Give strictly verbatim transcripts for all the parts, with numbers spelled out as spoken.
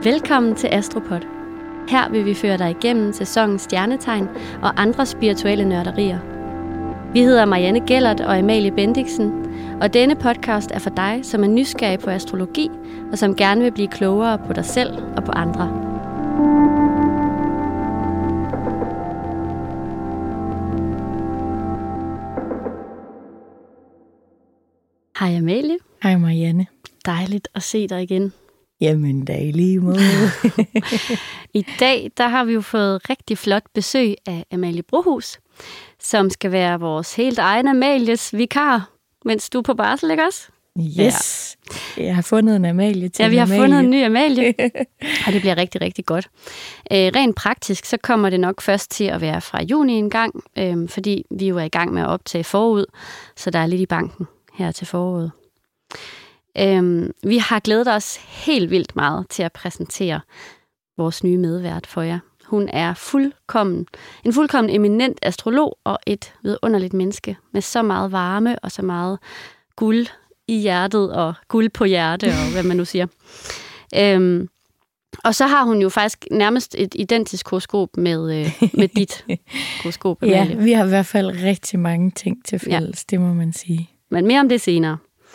Velkommen til Astropod. Her vil vi føre dig igennem sæsonens stjernetegn og andre spirituelle nørderier. Vi hedder Marianne Gellert og Amalie Bendiksen, og denne podcast er for dig, som er nysgerrig på astrologi og som gerne vil blive klogere på dig selv og på andre. Hej Amalie. Hej Marianne. Dejligt at se dig igen. Jamen da i lige måde. I dag der har vi jo fået rigtig flot besøg af Amalie Brohus, som skal være vores helt egen Amalies vikar, mens du er på barsel, ikke også? Yes. Ja. Jeg har fundet en Amalie til Ja, vi har Amalie. fundet en ny Amalie, og det bliver rigtig, rigtig godt. Øh, rent praktisk, så kommer det nok først til at være fra juni en gang, øh, fordi vi jo er i gang med at optage forud, så der er lidt i banken her til foråret. Øhm, vi har glædet os helt vildt meget til at præsentere vores nye medvært for jer. Hun er fuldkommen, en fuldkommen eminent astrolog og et vidunderligt menneske med så meget varme og så meget guld i hjertet og guld på hjerte og hvad man nu siger. Øhm, og så har hun jo faktisk nærmest et identisk horoskop med, øh, med dit horoskop. Ja, vi har i hvert fald rigtig mange ting til fælles, ja. Det må man sige. Men mere om det senere.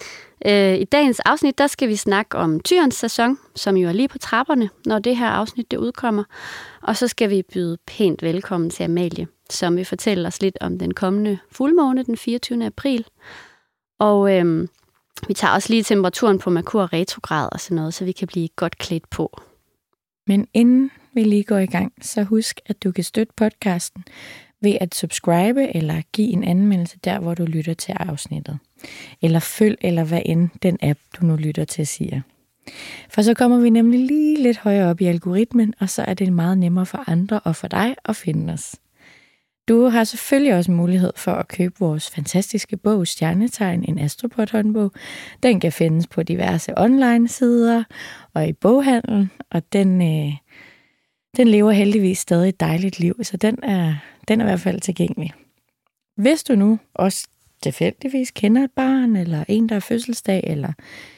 I dagens afsnit, der skal vi snakke om Tyrens sæson, som jo er lige på trapperne, når det her afsnit det udkommer. Og så skal vi byde pænt velkommen til Amalie, som vil fortælle os lidt om den kommende fuldmåne den fireogtyvende april. Og øhm, vi tager også lige temperaturen på Merkur retrograd og sådan noget, så vi kan blive godt klædt på. Men inden vi lige går i gang, så husk, at du kan støtte podcasten ved at subscribe eller give en anmeldelse der, hvor du lytter til afsnittet. Eller følg, eller hvad end den app, du nu lytter til, siger. For så kommer vi nemlig lige lidt højere op i algoritmen, og så er det meget nemmere for andre og for dig at finde os. Du har selvfølgelig også mulighed for at købe vores fantastiske bog Stjernetegn, en Astropod-håndbog. Den kan findes på diverse online-sider og i boghandlen, og den, øh, den lever heldigvis stadig et dejligt liv, så den er, den er i hvert fald tilgængelig. Hvis du nu også tilfældigvis kender et barn, eller en, der er fødselsdag, eller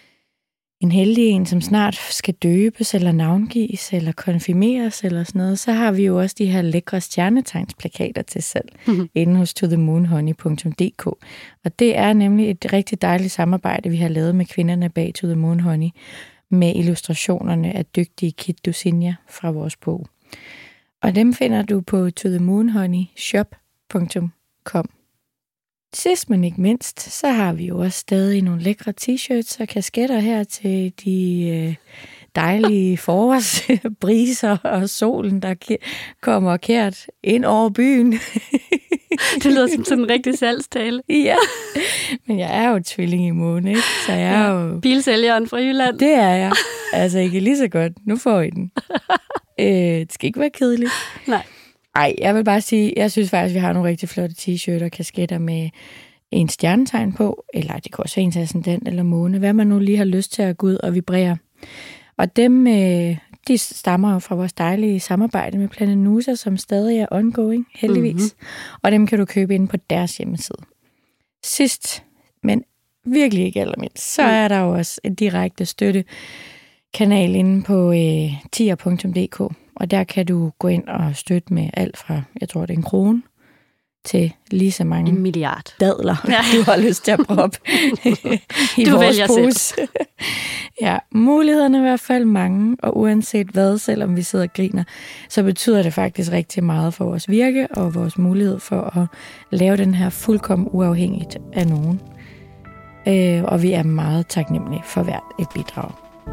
en heldig en, som snart skal døbes, eller navngives, eller konfirmeres, eller sådan noget, så har vi jo også de her lækre stjernetegnsplakater til salg, mm-hmm. inde hos to the moon honey punktum d k. Og det er nemlig et rigtig dejligt samarbejde, vi har lavet med kvinderne bag To the Moon Honey, med illustrationerne af dygtige Kit Dusinja fra vores bog. Og dem finder du på to the moon honey shop punktum com. Sidst men ikke mindst, så har vi jo også stadig nogle lækre t-shirts og kasketter her til de øh, dejlige forårsbriser og solen, der kommer kært ind over byen. Det lyder som sådan en rigtig salgstale. Ja, men jeg er jo tvilling i måne, ikke? Så jeg er ja, jo... bilsælgeren fra Jylland. Det er jeg. Altså ikke lige så godt. Nu får I den. øh, det skal ikke være kedeligt. Nej. Ej, jeg vil bare sige, jeg synes faktisk, vi har nogle rigtig flotte t-shirts og kasketter med en stjernetegn på, eller det kan også være en ascendant eller måne, hvad man nu lige har lyst til at gå ud og vibrere. Og dem, de stammer jo fra vores dejlige samarbejde med Planet Nusa, som stadig er ongoing, heldigvis. Mm-hmm. Og dem kan du købe inde på deres hjemmeside. Sidst, men virkelig ikke allermindst, så er der jo også en direkte støttekanal inde på øh, tier punktum d k. Og der kan du gå ind og støtte med alt fra, jeg tror det er en krone, til lige så mange en milliard dadler, ja. Du har lyst til at proppe i du vores vælger pose. Ja, mulighederne er i hvert fald mange, og uanset hvad, selvom vi sidder og griner, så betyder det faktisk rigtig meget for vores virke og vores mulighed for at lave den her fuldkommen uafhængigt af nogen. Øh, og vi er meget taknemmelige for hvert et bidrag.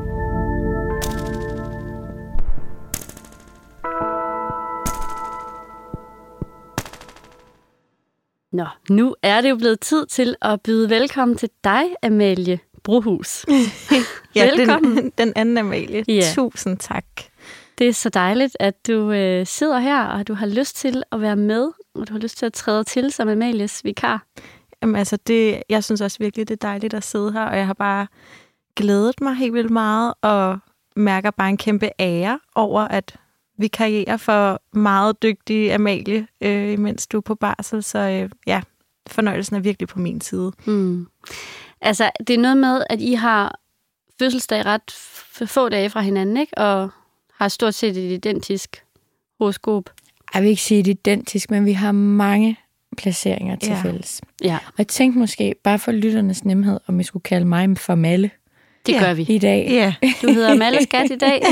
Nå, nu er det jo blevet tid til at byde velkommen til dig, Amalie Brohus. Ja, velkommen. Den, den anden Amalie. Ja. Tusind tak. Det er så dejligt, at du øh, sidder her, og at du har lyst til at være med, og du har lyst til at træde til som Amalies vikar. Jamen altså, det, jeg synes også virkelig, det er dejligt at sidde her, og jeg har bare glædet mig helt vildt meget, og mærker bare en kæmpe ære over, at vi karrierer for meget dygtige Amalie, øh, mens du er på barsel, så øh, ja, fornøjelsen er virkelig på min side. Hmm. Altså, det er noget med, at I har fødselsdag ret f- få dage fra hinanden, ikke? Og har stort set et identisk horoskop. Jeg vil ikke sige det identisk, men vi har mange placeringer til Ja. fælles. Ja, Og jeg tænkte måske, bare for lytternes nemhed, om vi skulle kalde mig for Malle det Ja. gør vi. i dag. Ja. Du hedder Malleskat i dag.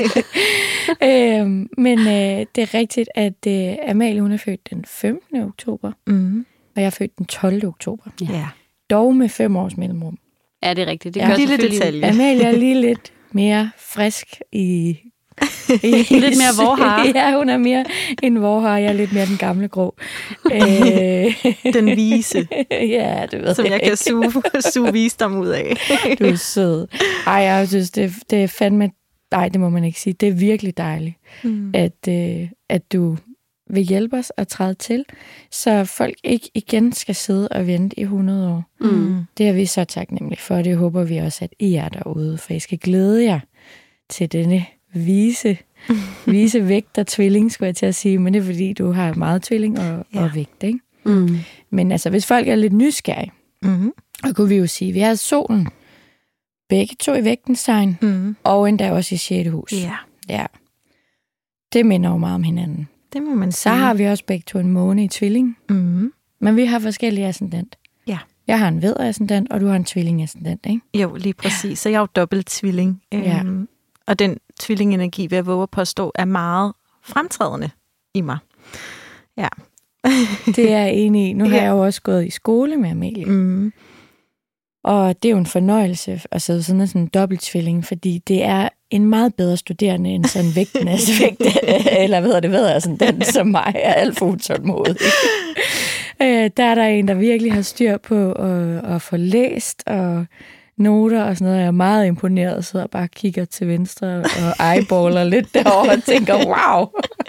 øhm, men øh, det er rigtigt, at øh, Amalie hun er født den femtende oktober, Mm. og jeg er født den tolvte oktober. Ja. Ja. Dog med fem års mellemrum. Ja, det er rigtigt. Det Ja. gør Lille selvfølgelig- detalje. Amalie er lige lidt mere frisk i... i Lidt mere vorhare. Ja, hun er mere en vorhare. Jeg er lidt mere den gamle grå. øh, Den vise, ja, det ved som jeg kan suge, suge visdom ud af. Du er sød. Ej, jeg synes, det, det er fandme... Nej, det må man ikke sige. Det er virkelig dejligt, Mm. at, øh, at du vil hjælpe os at træde til, så folk ikke igen skal sidde og vente i hundrede år. Mm. Det er vi så taknemmelige for, og det håber vi også, at I er derude, for I skal glæde jer til denne vise, vise vægt og tvilling, skulle jeg til at sige, men det er fordi, du har meget tvilling og, Ja. og vægt, ikke? Mm. Men altså, hvis folk er lidt nysgerrige, Mm. så kunne vi jo sige, at vi har solen, begge to i vægtens tegn, Mm. og endda også i sjette hus. Ja, Ja. Det minder jo meget om hinanden. det må man Så sige. har vi også begge to en måne i tvilling, Mm. men vi har forskellige ascendant. Ja. Jeg har en vædderascendant, og du har en tvillingascendant, ikke? Jo, lige præcis. Så jeg er jo dobbelt tvilling. Ja. Øhm, og den tvillingenergi, vil jeg våge at påstå, er meget fremtrædende i mig. Ja. Det er jeg enig i. Nu har Ja. jeg jo også gået i skole med Amalie. Mm. Og det er jo en fornøjelse at sidde sådan en sådan dobbelttvilling, fordi det er en meget bedre studerende end sådan en vægtenes vægt, eller hvad hedder det, ved jeg, sådan den som mig er alt for utålmodig. øh, der er der en, der virkelig har styr på at, at få læst og noter og sådan noget. Jeg er meget imponeret og sidder og bare kigger til venstre og eyeballer lidt derovre og tænker, wow!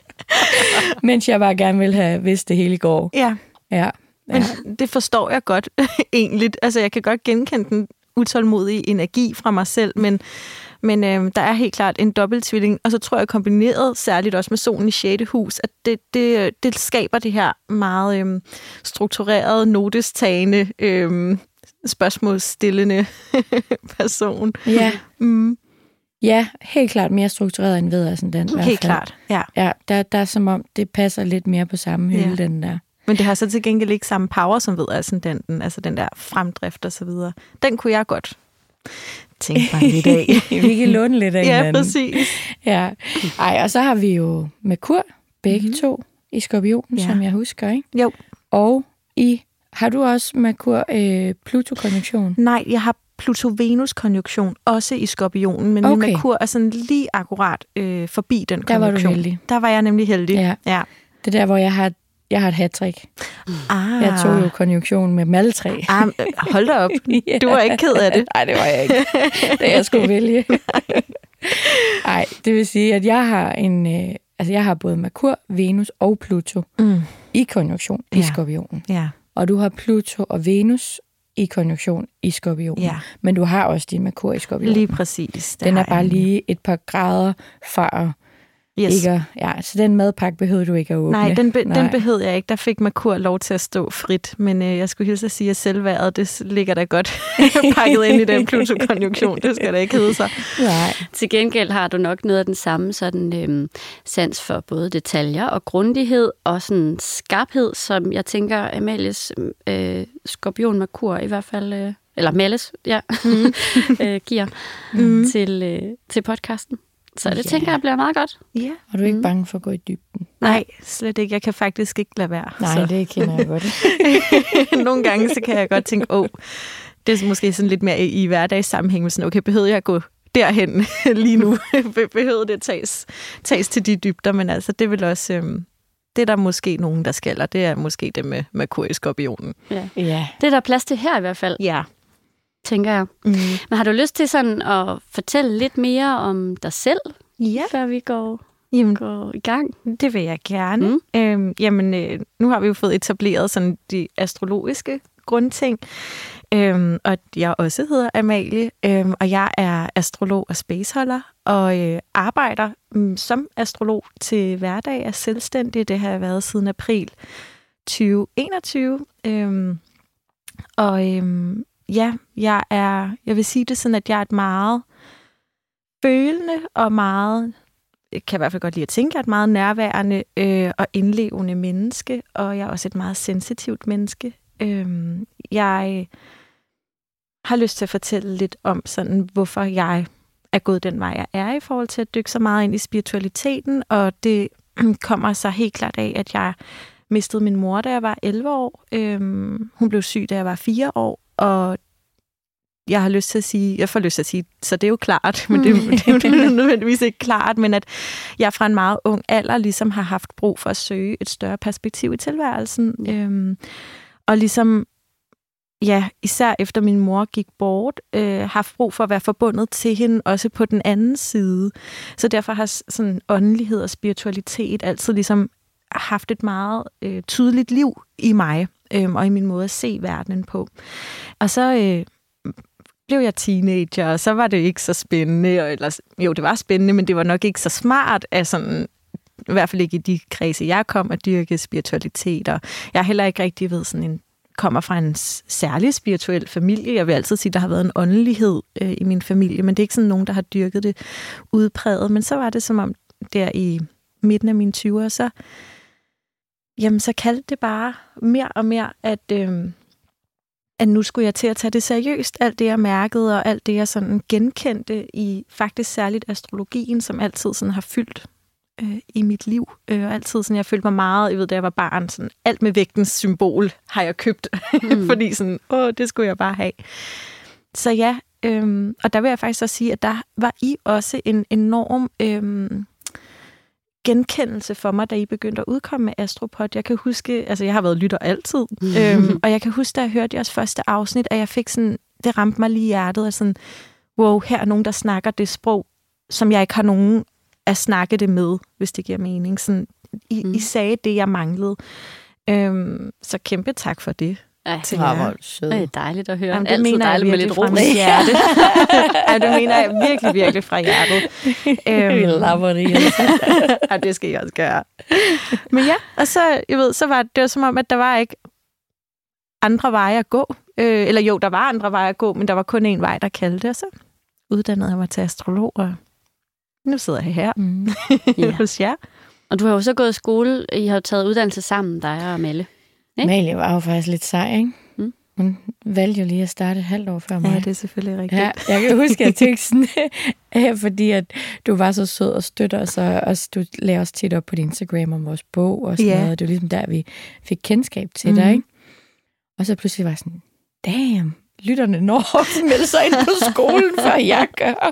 Mens jeg bare gerne vil have vidst det hele i går. Ja, Ja. men det forstår jeg godt egentlig. Altså, jeg kan godt genkende den utålmodige energi fra mig selv, men, men øh, der er helt klart en dobbelttvilling, og så tror jeg kombineret, særligt også med solen i sjette hus, at det, det, det skaber det her meget øh, strukturerede, notestagende, øh, spørgsmålsstillende person. Ja. Mm, Ja, helt klart mere struktureret end ved sådan den. helt klart, ja. Ja, der, der er som om, det passer lidt mere på samme hylde, Ja. den der. Men det har så til gengæld ikke samme power som ved ascendanten, altså den der fremdrift og så videre. Den kunne jeg godt tænke mig lidt af. Vi kan låne lidt af Ja, hinanden. præcis. Ja. Ej, og så har vi jo Merkur, begge Mhm. mm-hmm. to, i Skorpionen, Ja. som jeg husker, ikke? Jo. Og i, har du også Merkur øh, Pluto-konjunktion? Nej, jeg har Pluto-Venus-konjunktion også i Skorpionen, men Okay. min Merkur er sådan lige akkurat øh, forbi den Der var du konjunktion. heldig. Der var jeg nemlig heldig. Ja. ja. Det er der, hvor jeg har, jeg har et hat-trick. Ah. Jeg tog jo konjunktion med maltræ. Ah, øh, hold da op. Ja. Du var ikke ked af det. Nej, det var jeg ikke. Da jeg skulle vælge. Nej, det vil sige, at jeg har en, øh, altså jeg har både Merkur, Venus og Pluto Mm. i konjunktion i Ja. Skorpionen. Ja. Og du har Pluto og Venus i konjunktion i Skorpionen. Ja. Men du har også din Merkur i Skorpionen. Lige præcis. Det Den er har jeg bare nemlig. lige et par grader fra at Yes. ikke at, ja, så den madpakke behøvede du ikke at åbne. Nej, den, be- Nej. den behøvede jeg ikke. Der fik Merkur lov til at stå frit. Men øh, jeg skulle hilse at sige, at selvværdet, det ligger da godt pakket ind i den Pluto-konjunktion. Det skal da ikke hedde sig. Nej. Til gengæld har du nok noget af den samme sådan, øhm, sans for både detaljer og grundighed og sådan skarphed, som jeg tænker Amalies øh, skorpion Merkur i hvert fald, øh, eller Melles, ja, mm. øh, giver mm. til, øh, til podcasten. Så det Ja. tænker jeg bliver meget godt. Ja. Og du er ikke Mm. bange for at gå i dybden? Nej, slet ikke. Jeg kan faktisk ikke lade være. Nej, så. det kender jeg godt. Nogle gange så kan jeg godt tænke, åh, det er måske sådan lidt mere i, i hverdagssammenhæng, med sådan, okay, behøvede jeg at gå derhen lige nu? Be- behøvede det tages, tages til de dybder? Men altså, det vil også, øhm, det er der måske nogen, der skal, og det er måske det med Merkur i Skorpionen. Ja. Ja. Det er der plads til her i hvert fald, Ja. tænker jeg. Mm. Men har du lyst til sådan at fortælle lidt mere om dig selv, Ja, før vi går, jamen, går i gang? det vil jeg gerne. Mm. Mm. Øhm, jamen, øh, nu har vi jo fået etableret sådan de astrologiske grundting, øhm, og jeg også hedder Amalie, øhm, og jeg er astrolog og spaceholder, og øh, arbejder mm, som astrolog til hverdag, er selvstændig. Det har jeg været siden april tyve enogtyve. Øhm, og øhm, ja, jeg er, jeg vil sige det sådan, at jeg er et meget følende og meget kan i hvert fald godt lide at tænke, jeg er et meget nærværende øh, og indlevende menneske, og jeg er også et meget sensitivt menneske. Øh, jeg har lyst til at fortælle lidt om, sådan, hvorfor jeg er gået den vej, jeg er i forhold til at dykke så meget ind i spiritualiteten, og det kommer så helt klart af, at jeg mistede min mor, da jeg var elleve år. Øhm, hun blev syg, da jeg var fire år, og jeg har lyst til at sige, jeg får lyst til at sige, så det er jo klart, men det, det er jo nødvendigvis ikke klart, men at jeg fra en meget ung alder ligesom har haft brug for at søge et større perspektiv i tilværelsen, øhm, og ligesom ja, især efter min mor gik bort, øh, haft brug for at være forbundet til hende, også på den anden side. Så derfor har sådan åndelighed og spiritualitet altid ligesom haft et meget øh, tydeligt liv i mig, øh, og i min måde at se verdenen på. Og så øh, blev jeg teenager, og så var det ikke så spændende. Eller, jo, det var spændende, men det var nok ikke så smart, at sådan, i hvert fald ikke i de kredse, jeg kom, at dyrke spiritualitet. Og jeg har heller ikke rigtig ved sådan en kommer fra en særlig spirituel familie. Jeg vil altid sige, at der har været en åndelighed øh, i min familie, men det er ikke sådan nogen, der har dyrket det udpræget. Men så var det som om, der i midten af mine tyvere, så, jamen, så kaldte det bare mere og mere, at, øh, at nu skulle jeg til at tage det seriøst. Alt det, jeg mærkede, og alt det, jeg sådan genkendte i faktisk særligt astrologien, som altid sådan har fyldt øh, i mit liv. Øh, og altid sådan, jeg følte mig meget, jeg ved, da jeg var barn, sådan, alt med vægtens symbol har jeg købt, mm. fordi sådan, åh, det skulle jeg bare have. Så ja, øh, og der vil jeg faktisk også sige, at der var I også en enorm øh, genkendelse for mig, da I begyndte at udkomme med Astropod. Jeg kan huske, altså jeg har været lytter altid, mm. øh, og jeg kan huske, da jeg hørte jeres første afsnit, at jeg fik sådan, det ramte mig lige i hjertet, at sådan, wow, her er nogen, der snakker det sprog, som jeg ikke har nogen at snakke det med, hvis det giver mening. Sådan, I, mm. I sagde det, jeg manglede. Øhm, så kæmpe tak for det. Ej, til det jer. er dejligt at høre. Jamen, det altid mener dejligt jeg med lidt fra ro. mit hjerte. Ja, det mener jeg virkelig, virkelig fra hjertet. Øhm, Vi lapper det. Ja, det skal I også gøre. Men ja, og så, jeg ved, så var det, det var som om, at der var ikke andre veje at gå. Øh, eller jo, der var andre veje at gå, men der var kun én vej, der kaldte, og så uddannede jeg mig til astrolog, og nu sidder jeg her mm. yeah. hos jer. Og du har jo så gået i skole, I har jo taget uddannelse sammen, dig og Melle. Ikke? Malie var jo faktisk lidt sej, ikke? Mm. Hun valgte jo lige at starte et halvt år før mig. Ja, det er selvfølgelig rigtigt. Ja, jeg kan huske, at jeg tænkte sådan, ja, fordi at du var så sød og støtter os, og også, du lagde os tit op på din Instagram om vores bog og sådan yeah. noget, og det var ligesom der, vi fik kendskab til mm. dig, ikke? Og så pludselig var jeg sådan, damn, lytterne når at melde sig ind på skolen, før jeg gør.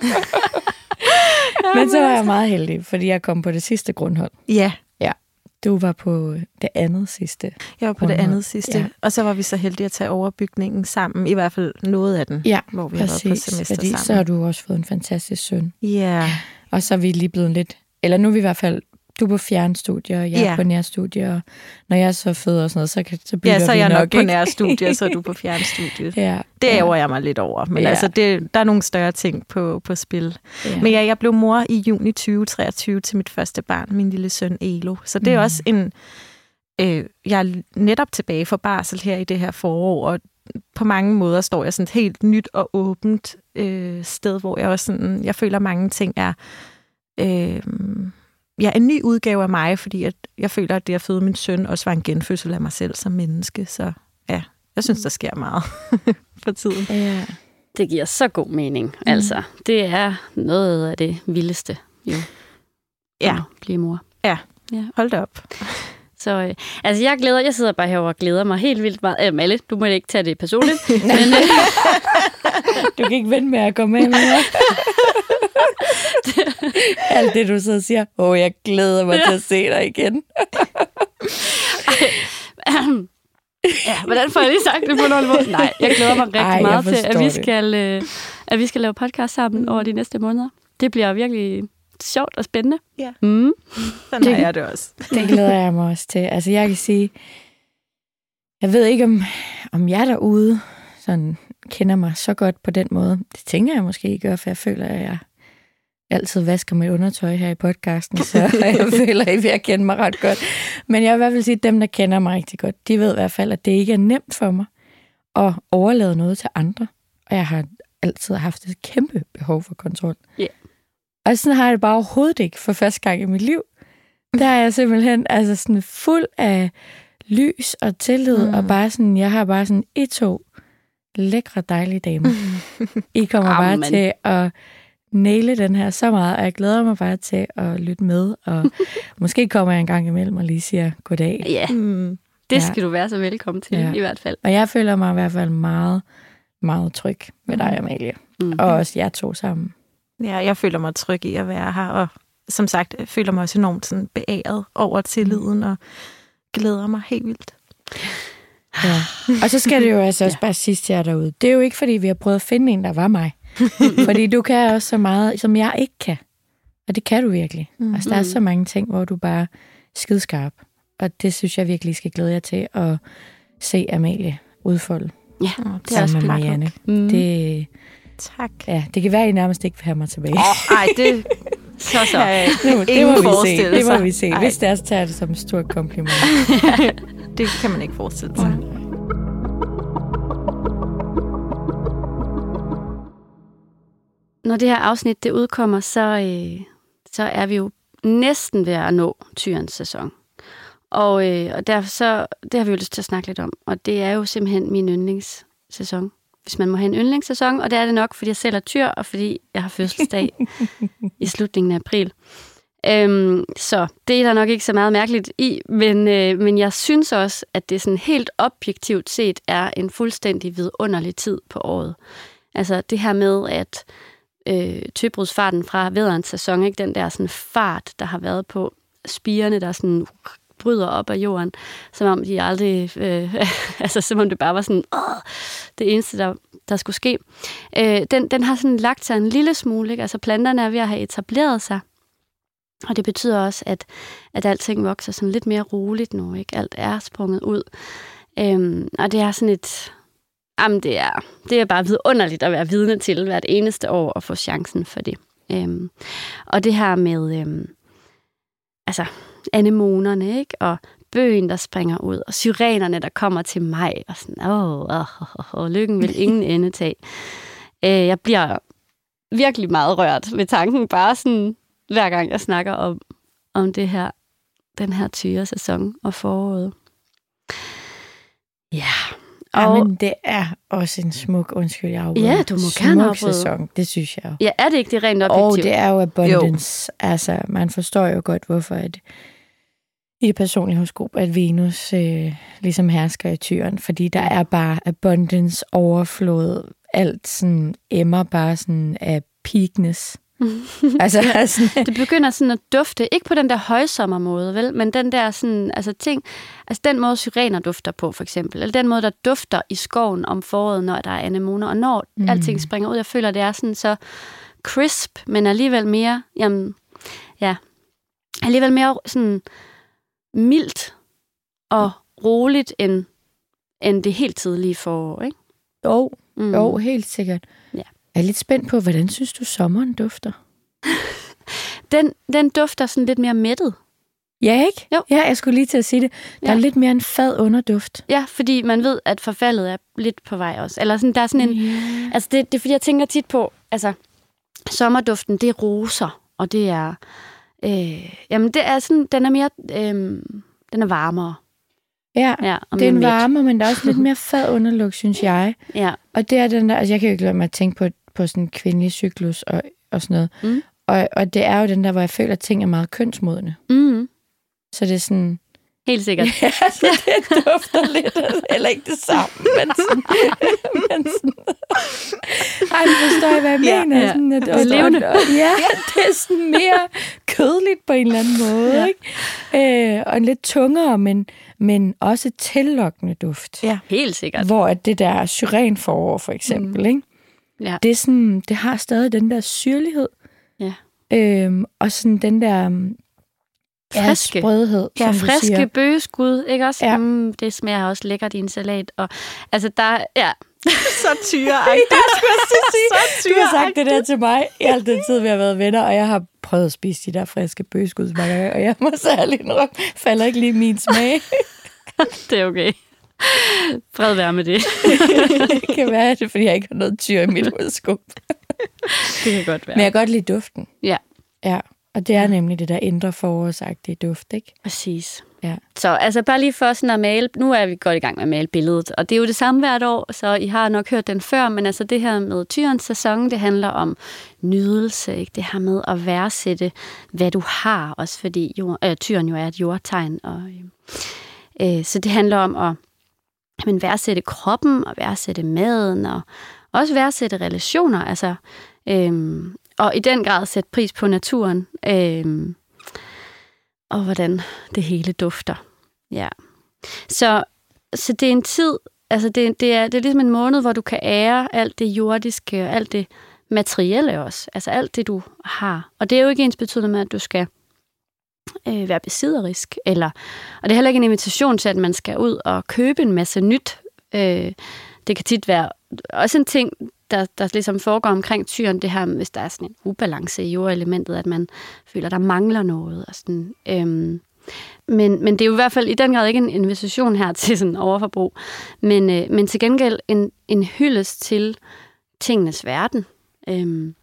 Men så var jeg meget heldig, fordi jeg kom på det sidste grundhold. Ja. Ja. Du var på det andet sidste. Jeg var på grundhold. det andet sidste. Ja. Og så var vi så heldige at tage overbygningen sammen. I hvert fald noget af den, ja, hvor vi præcis, har været på semester fordi sammen. Så har du også fået en fantastisk søn. Ja. Og så er vi lige blevet lidt... Eller nu er vi i hvert fald... Du er på fjernstudie, og jeg er ja. på nærstudie, og når jeg er så fed og sådan noget, så, kan, så bliver ja, så er vi jeg nok, nok på ikke? nærstudie, og så er du på fjernstudie. Ja. Det ja. ærger jeg mig lidt over, men ja. altså, det, der er nogle større ting på, på spil. Ja. Men ja, jeg blev mor i juni tyve treogtyve til mit første barn, min lille søn Elo. Så det er mm. også en... Øh, jeg er netop tilbage for barsel her i det her forår, og på mange måder står jeg sådan et helt nyt og åbent øh, sted, hvor jeg også sådan... Jeg føler, mange ting er... Øh, Ja, en ny udgave af mig, fordi at jeg føler, at det at føde min søn også var en genfødsel af mig selv som menneske. Så ja, jeg synes, der sker meget for tiden. Ja. Det giver så god mening. Mm. Altså, det er noget af det vildeste, jo. Ja. At blive mor. Ja, ja. Hold da op. Så øh, altså, jeg glæder, jeg sidder bare herovre og glæder mig helt vildt meget. Øh, Malle, du må ikke tage det personligt. men, øh, du kan ikke vente med at komme med mig. Alt det, du så siger, åh, oh, jeg glæder mig til at se dig igen. Ja, hvordan får jeg lige sagt det på nogen måde? Nej, jeg glæder mig rigtig Ej, meget til, at vi, skal, øh, at vi skal lave podcast sammen over de næste måneder. Det bliver virkelig sjovt og spændende. Ja, mm. sådan det, er jeg det også. Det glæder jeg mig også til. Altså, jeg kan sige, jeg ved ikke, om, om jeg derude sådan, kender mig så godt på den måde. Det tænker jeg måske ikke gør, for jeg føler, at jeg altid vasker mit undertøj her i podcasten, så jeg føler, at I vil kende mig ret godt. Men jeg vil i hvert fald sige, at dem, der kender mig rigtig godt, de ved i hvert fald, at det ikke er nemt for mig at overlade noget til andre. Og jeg har altid haft et kæmpe behov for kontrol. Yeah. Og sådan har jeg det bare overhovedet ikke for første gang i mit liv. Der er jeg simpelthen altså sådan fuld af lys og tillid, mm. og bare sådan, jeg har bare sådan et to lækre, dejlige damer. I kommer Amen. bare til at næle den her så meget, og jeg glæder mig bare til at lytte med, og måske kommer jeg en gang imellem og lige siger goddag. Ja, mm. det ja. skal du være så velkommen til, ja. i hvert fald. Og jeg føler mig i hvert fald meget, meget tryg med dig, Amalie. Mm. Og også jer to sammen. Ja, jeg føler mig tryg i at være her, og som sagt, jeg føler mig også enormt sådan beæret over tilliden, og glæder mig helt vildt. Ja. Og så skal det jo altså også ja. bare sidst her derude. Det er jo ikke, fordi vi har prøvet at finde en, der var mig. Fordi du kan også så meget, som jeg ikke kan. Og det kan du virkelig. Mm. Altså, der er så mange ting, hvor du bare er skideskarp. Og det synes jeg virkelig skal glæde jer til at se Amalie udfolde. Ja, det er også med Marianne. Mm. Det, tak. Ja, det kan være, at I nærmest ikke vil have mig tilbage. Nej, oh, det... Så så. Ja, det, det, må vi se. det må vi se. Ej. Hvis det er, så tager det som et stort kompliment. Ja, det kan man ikke forestille sig. Mm. Når det her afsnit det udkommer, så, øh, så er vi jo næsten ved at nå Tyrens sæson. Og, øh, og derfor så, det har vi jo lyst til at snakke lidt om. Og det er jo simpelthen min yndlingssæson. Hvis man må have en yndlingssæson, og det er det nok, fordi jeg selv er tyr, og fordi jeg har fødselsdag i slutningen af april. Øhm, så det er der nok ikke så meget mærkeligt i, men, øh, men jeg synes også, at det sådan helt objektivt set er en fuldstændig vidunderlig tid på året. Altså det her med, at øh, tøbrudsfarten fra vædderens sæson, ikke? Den der sådan fart, der har været på spirene, der sådan bryder op af jorden, som om de aldrig, øh, altså som om det bare var sådan, åh, det eneste, der, der skulle ske. Øh, den, den har sådan lagt sig en lille smule, ikke? Altså planterne er ved at have etableret sig, og det betyder også, at, at alting vokser sådan lidt mere roligt nu, ikke? Alt er sprunget ud. Øhm, og det er sådan et, jamen det er, det er bare vidunderligt at være vidne til hvert eneste år og få chancen for det. Øhm, og det her med, øhm, altså, anemonerne, ikke? Og bøgen, der springer ud, og syrenerne, der kommer til mig, og sådan, åh, åh, åh, åh, lykken vil ingen ende tage. Øh, jeg bliver virkelig meget rørt ved tanken, bare sådan, hver gang jeg snakker om, om det her, den her tyresæson og foråret. Ja. Og, ja, men det er også en smuk, undskyld, jeg afbryder. Ja, du må gerne afbryde. Sæson, det synes jeg jo. Ja, er det ikke det rent objektivt? Og det er jo abundance. Jo. Altså, man forstår jo godt, hvorfor at i det personlige horoskop, at Venus øh, ligesom hersker i tyren, fordi der er bare abundance, overflod, alt sådan emmer bare sådan af peakness. altså, altså, det begynder sådan at dufte, ikke på den der højsommermåde, vel, men den der sådan, altså ting, altså den måde syrener dufter på, for eksempel, eller den måde, der dufter i skoven om foråret, når der er anemoner, og når mm. alting springer ud, jeg føler, det er sådan så crisp, men alligevel mere, jamen, ja, alligevel mere sådan mildt og roligt, end, end det helt tidlige forår, ikke? Jo, mm. jo, helt sikkert. Ja. Jeg er lidt spændt på, hvordan synes du, sommeren dufter? den, den dufter sådan lidt mere mættet. Ja, ikke? Jo. Ja, jeg skulle lige til at sige det. Der ja. er lidt mere en fad underduft. Ja, fordi man ved, at forfaldet er lidt på vej også. Eller sådan, der er sådan en... Yeah. Altså, det, det er fordi, jeg tænker tit på, altså, sommerduften, det er roser, og det er... Øh, jamen, det er sådan, den er mere... Øh, den er varmere. Ja, ja det er en varmere, men der er også lidt mere fad underlugt, synes jeg. Ja. Og det er den der... Altså, jeg kan jo ikke lade mig at tænke på, på sådan en kvindelig cyklus og, og sådan noget. Mm. Og, og det er jo den der, hvor jeg føler, at ting er meget kønsmodne. Mm. Så det er sådan... Helt sikkert. Ja, så det dufter lidt, eller ikke det samme, men sådan... men sådan ej, du forstår, hvad jeg ja, mener. Ja. Sådan, at, det er levende. Og, og, ja, det er sådan mere kødligt på en eller anden måde, ja. Ikke? Øh, og en lidt tungere, men, men også tillokkende duft. Ja, helt sikkert. Hvor at det der syrenforår, for eksempel, mm. ikke? Ja. Det, er sådan, det har stadig den der syrlighed. Ja. Øhm, og sådan den der... Friske. Ja, sprødhed, ja, friske bøgeskud, ikke også? Ja. Mm, det smager også lækkert i en salat. Og, altså, der ja. Så tyreagtigt. Ja, skulle jeg sige. Du har sagt det der til mig i al den tid, vi har været venner, og jeg har prøvet at spise de der friske bøgeskud så mange gange, og jeg må særligt indrømme, falder ikke lige min smag. Det er okay. Fred være med det. Det kan være, det fordi jeg ikke har noget tyr i mit horoskop. Det kan godt være. Men jeg kan godt lide duften. Ja. Ja, og det er nemlig det der indre forårsagtige duft, ikke? Præcis. Ja. Så altså bare lige for sådan at male, nu er vi godt i gang med at male billedet, og det er jo det samme hvert år, så I har nok hørt den før, men altså det her med tyrens sæson, det handler om nydelse, ikke? Det her med at værdsætte, hvad du har, også fordi jord, øh, tyren jo er et jordtegn, og øh, så det handler om at men, værdsætte kroppen, og værdsætte maden, og også værdsætte relationer, altså, øh, og i den grad sætte pris på naturen, øh, og hvordan det hele dufter. Ja. Så, så det er en tid, altså det, det, er, det er ligesom en måned, hvor du kan ære alt det jordiske, og alt det materielle også. Altså alt det, du har. Og det er jo ikke ensbetydende med, at du skal øh, være besidderisk. Eller, og det er heller ikke en invitation til, at man skal ud og købe en masse nyt. Øh, det kan tit være også en ting, der, der ligesom foregår omkring tyren, det her, hvis der er sådan en ubalance i jordelementet, at man føler, der mangler noget. Og sådan, øhm. men, men det er jo i hvert fald i den grad ikke en invitation her til sådan overforbrug, men, øh, men til gengæld en, en hyldest til tingenes verden. Øhm.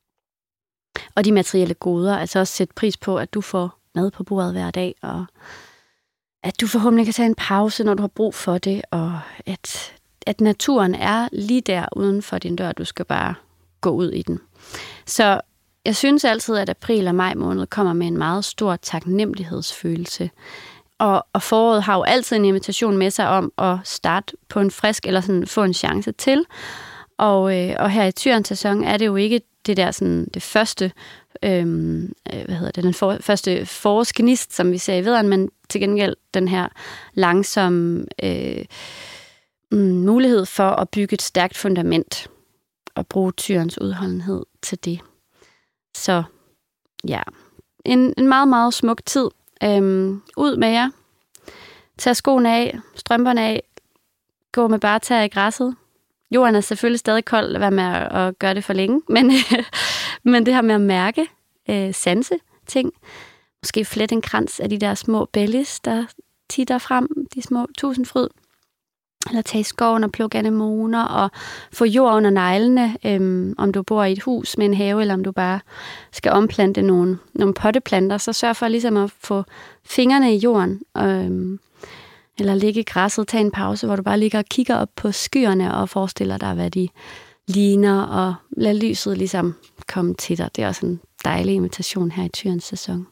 Og de materielle goder, altså også sætte pris på, at du får mad på bordet hver dag, og at du forhåbentlig kan tage en pause, når du har brug for det, og at at naturen er lige der uden for din dør, du skal bare gå ud i den. Så jeg synes altid, at april og maj måned kommer med en meget stor taknemmelighedsfølelse. Og, og foråret har jo altid en invitation med sig om at starte på en frisk, eller sådan få en chance til. Og, øh, og her i tyrens sæson er det jo ikke det der sådan det første, øh, hvad hedder det, den for, første forårsgnist, som vi ser i vederen, men til gengæld den her langsomme øh, mulighed for at bygge et stærkt fundament og bruge tyrens udholdenhed til det. Så ja, en, en meget, meget smuk tid. Øhm, ud med jer. Tag skoene af, strømperne af, gå med bare tæer i græsset. Jorden er selvfølgelig stadig kold, lad være med at gøre det for længe, men, men det her med at mærke, øh, sanse ting, måske flette en krans af de der små bellis, der titter frem, de små tusindfryd. Eller tage i skoven og plukke anemoner og få jord under neglene, øhm, om du bor i et hus med en have, eller om du bare skal omplante nogle, nogle potteplanter, så sørg for ligesom at få fingrene i jorden, øhm, eller ligge i græsset, tage en pause, hvor du bare ligger og kigger op på skyerne og forestiller dig, hvad de ligner, og lad lyset ligesom komme til dig. Det er også en dejlig invitation her i tyrens sæson.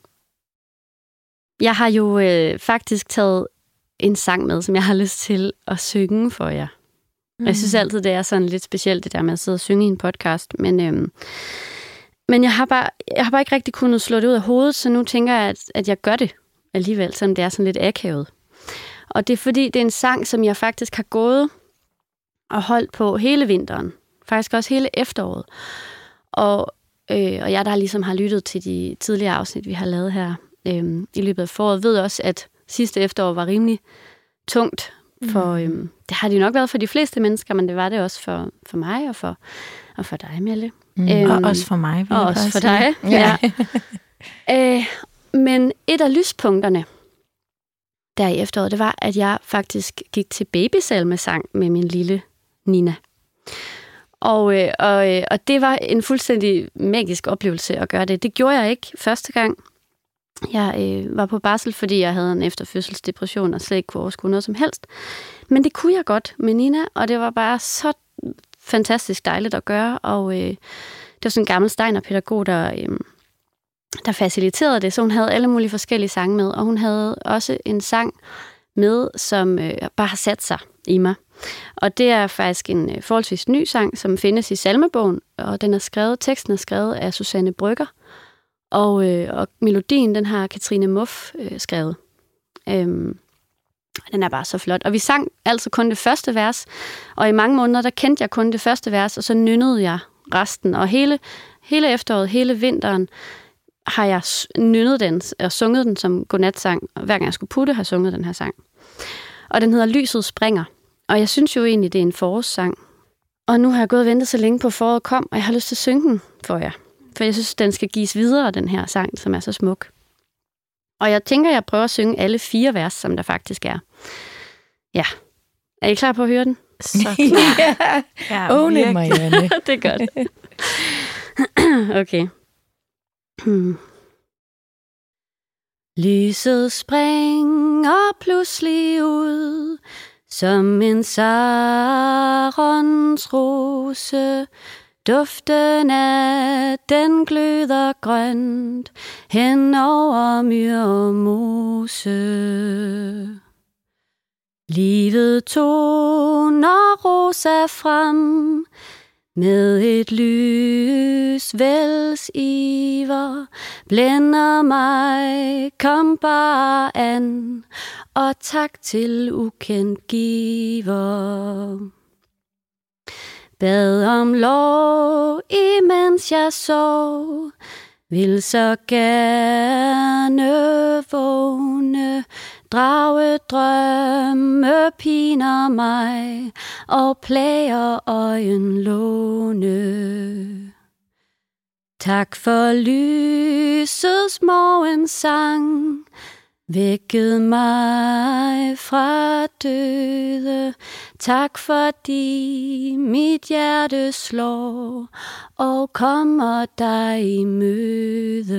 Jeg har jo øh, faktisk taget en sang med, som jeg har lyst til at synge for jer. Mm. Jeg synes altid, det er sådan lidt specielt, det der med at sidde og synge i en podcast. Men, øhm, men jeg, har bare, jeg har bare ikke rigtig kunnet slå det ud af hovedet, så nu tænker jeg, at, at jeg gør det alligevel, selvom det er sådan lidt akavet. Og det er fordi, det er en sang, som jeg faktisk har gået og holdt på hele vinteren. Faktisk også hele efteråret. Og, øh, og jeg, der ligesom har lyttet til de tidligere afsnit, vi har lavet her øh, i løbet af foråret, ved også, at sidste efterår var rimelig tungt. For, mm. øhm, det har det jo nok været for de fleste mennesker, men det var det også for, for mig og for, og for dig, Melle. Mm. Øhm, og også for mig. Og også for dig, ja. ja. øh, men et af lyspunkterne der i efteråret, det var, at jeg faktisk gik til babysalmesang med min lille Nina. Og, øh, og, øh, og det var en fuldstændig magisk oplevelse at gøre det. Det gjorde jeg ikke første gang. Jeg øh, var på barsel, fordi jeg havde en efterfødselsdepression og slet ikke kunne overskue noget som helst. Men det kunne jeg godt med Nina, og det var bare så fantastisk dejligt at gøre. Og øh, det var sådan en gammel Steiner-pædagog, der, øh, der faciliterede det, så hun havde alle mulige forskellige sange med. Og hun havde også en sang med, som øh, bare har sat sig i mig. Og det er faktisk en øh, forholdsvis ny sang, som findes i salmebogen, og den er skrevet, teksten er skrevet af Susanne Brøgger. Og, øh, og melodien, den har Katrine Muff øh, skrevet. Øhm, den er bare så flot. Og vi sang altså kun det første vers, og i mange måneder, der kendte jeg kun det første vers, og så nynnede jeg resten. Og hele, hele efteråret, hele vinteren, har jeg nynnet den og sunget den som godnatsang. Og hver gang jeg skulle putte, har jeg sunget den her sang. Og den hedder Lyset springer. Og jeg synes jo egentlig, det er en forårssang. Og nu har jeg gået og ventet så længe på, foråret kom, og jeg har lyst til at synge den for jer. For jeg synes, den skal gives videre, den her sang, som er så smuk. Og jeg tænker, jeg prøver at synge alle fire vers, som der faktisk er. Ja. Er I klar på at høre den? Så klar. ja, Own it, Marianne. Det er godt. Okay. Hmm. Lyset springer pludselig ud, som en saronsrose. Duften af den gløder grønt hen over myr og mose. Livet toner rosa frem med et lys vælsiver, blænder mig, kom bare an, og tak til ukendt giver. Bad om lov, imens jeg sov, vil så gerne vågne, drage drømme piner mig, og plager øjen låne. Tak for lysets morgensang, vækkede mig fra døde. Tak fordi mit hjerte slår og kommer dig i møde.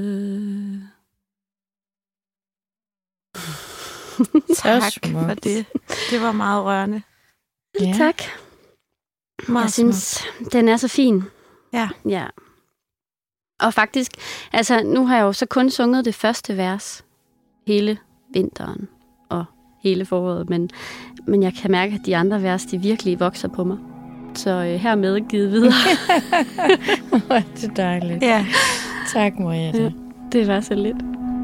Tak for det. Det var meget rørende. Ja. Tak. Meget Jeg synes, smukt. Den er så fin. Ja. Ja. Og faktisk, altså nu har jeg jo så kun sunget det første vers hele vinteren og hele foråret, men, men jeg kan mærke, at de andre vers, de virkelig vokser på mig. Så øh, hermed givet videre. Det er dejligt. Ja. Tak, Mariette. Ja, det var så lidt.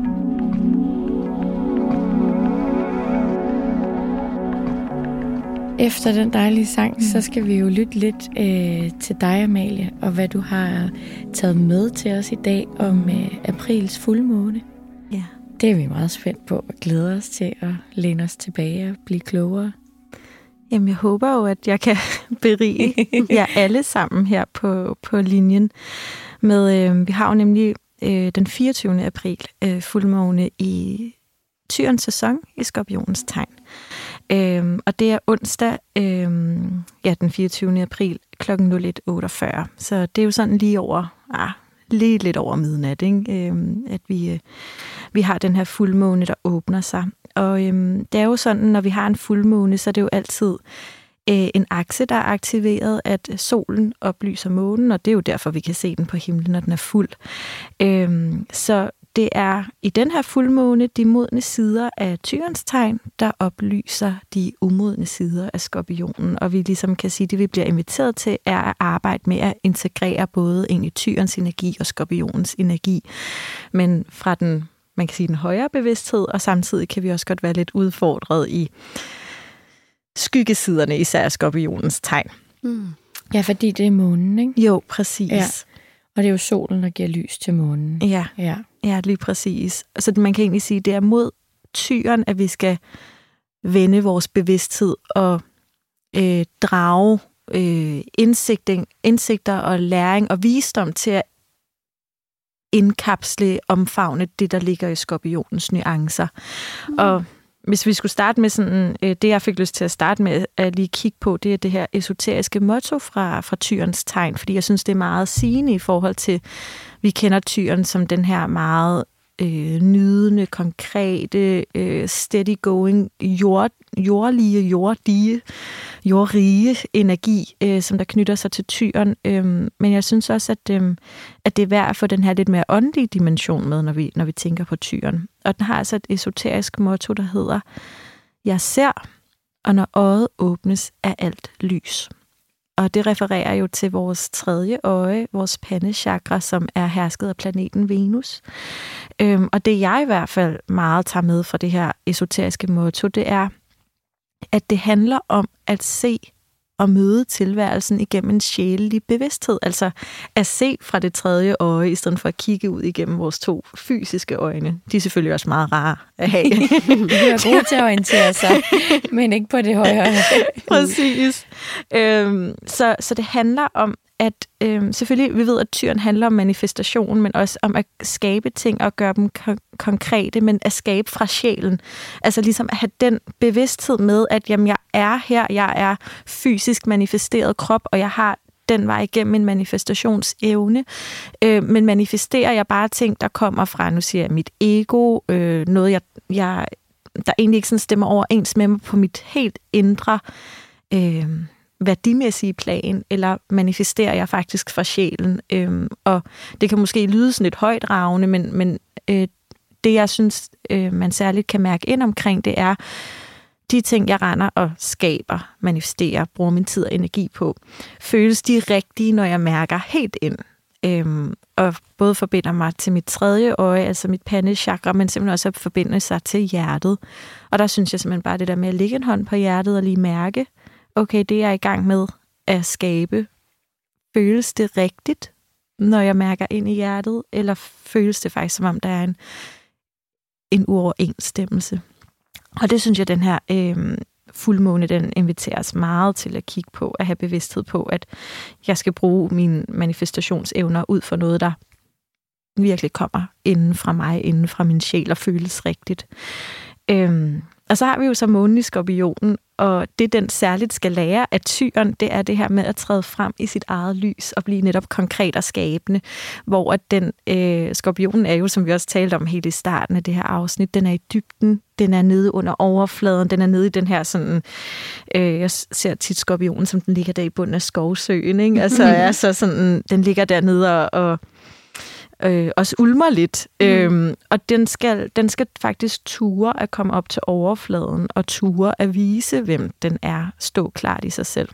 Efter den dejlige sang, mm. så skal vi jo lytte lidt øh, til dig, Amalie, og hvad du har taget med til os i dag om øh, aprils fuldmåne. Ja. Det er vi meget spændt på og glæder os til at læne os tilbage og blive klogere. Jamen, jeg håber jo, at jeg kan berige jer alle sammen her på, på linjen. Med, øh, vi har jo nemlig øh, den fireogtyvende april øh, fuldmåne i Tyrens sæson i Skorpionens tegn. Øhm, og det er onsdag, øhm, ja, den fireogtyvende april klokken nul et otteogfyrre. Så det er jo sådan lige over, ah, lige lidt over midnat, ikke? Øhm, at vi, øh, vi har den her fuldmåne, der åbner sig. Og øhm, det er jo sådan, når vi har en fuldmåne, så er det jo altid øh, en akse, der er aktiveret, at solen oplyser månen, og det er jo derfor, vi kan se den på himlen, når den er fuld. Øhm, så det er i den her fuldmåne de modne sider af Tyrens tegn, der oplyser de umodne sider af Skorpionen. Og vi ligesom kan sige, at det vi bliver inviteret til, er at arbejde med at integrere både ind i Tyrens energi og Skorpionens energi. Men fra den, man kan sige, den højere bevidsthed, og samtidig kan vi også godt være lidt udfordret i skyggesiderne, især af Skorpionens tegn. Mm. Ja, fordi det er månen, ikke? Jo, præcis. Ja. Og det er jo solen, der giver lys til månen. Ja, ja. ja lige præcis. Så man kan egentlig sige, at det er mod Tyren, at vi skal vende vores bevidsthed og øh, drage øh, indsigter, indsigter og læring og visdom til at indkapsle, omfavne det, der ligger i Skorpionens nuancer. Mm. Og hvis vi skulle starte med sådan, det jeg fik lyst til at starte med at lige kigge på, det er det her esoteriske motto fra, fra Tyrens tegn, fordi jeg synes, det er meget sigende i forhold til, vi kender Tyren som den her meget øh, nydende, konkrete, øh, steady-going, jord, jordlige, jorddige, jordrige energi, øh, som der knytter sig til Tyren. Øh, men jeg synes også, at, øh, at det er værd at få den her lidt mere åndelige dimension med, når vi, når vi tænker på Tyren. Og den har altså et esoterisk motto, der hedder: jeg ser, og når øjet åbnes, er alt lys. Og det refererer jo til vores tredje øje, vores pandechakra, som er hersket af planeten Venus. Øhm, og det jeg i hvert fald meget tager med fra det her esoteriske motto, det er, at det handler om at se og møde tilværelsen igennem en sjælelig bevidsthed. Altså at se fra det tredje øje, i stedet for at kigge ud igennem vores to fysiske øjne. De er selvfølgelig også meget rare at have. De er gode til at orientere sig, men ikke på det højere. Præcis. Øhm, så, så det handler om, at øhm, selvfølgelig, vi ved, at Tyren handler om manifestation, men også om at skabe ting og gøre dem kon- konkrete, men at skabe fra sjælen. Altså ligesom at have den bevidsthed med, at jamen, jeg er her, jeg er fysisk manifesteret krop, og jeg har den vej igennem en manifestationsevne. Øh, men manifesterer jeg bare ting, der kommer fra, nu siger jeg, mit ego, øh, noget, jeg, jeg, der egentlig ikke sådan stemmer overens med mig på mit helt indre øh, værdimæssige plan, eller manifesterer jeg faktisk fra sjælen. Øh, og det kan måske lyde sådan lidt højtragende, men, men øh, det, jeg synes, øh, man særligt kan mærke ind omkring, det er de ting, jeg render og skaber, manifesterer, bruger min tid og energi på, føles de rigtige, når jeg mærker helt ind. Øhm, og både forbinder mig til mit tredje øje, altså mit pandechakra, men simpelthen også forbinder sig til hjertet. Og der synes jeg simpelthen bare det der med at lægge en hånd på hjertet og lige mærke, okay, det er jeg i gang med at skabe. Føles det rigtigt, når jeg mærker ind i hjertet, eller føles det faktisk, som om der er en, en uoverensstemmelse? Og det synes jeg, den her øh, fuldmåne, den inviterer os meget til at kigge på, at have bevidsthed på, at jeg skal bruge mine manifestationsevner ud for noget, der virkelig kommer inden fra mig, inden fra min sjæl og føles rigtigt. Øhm, og så har vi jo så månen i Skorpionen, og det, den særligt skal lære af tyren, det er det her med at træde frem i sit eget lys og blive netop konkret og skabende, hvor at den øh, Skorpionen er jo, som vi også talte om helt i starten af det her afsnit, den er i dybden, den er nede under overfladen, den er nede i den her sådan, øh, jeg ser tit Skorpionen, som den ligger der i bunden af skovsøen, ikke? Altså, altså sådan, den ligger dernede og, og Øh, også ulmer lidt. Mm. Øhm, og den skal, den skal faktisk ture at komme op til overfladen, og ture at vise, hvem den er, stå klart i sig selv.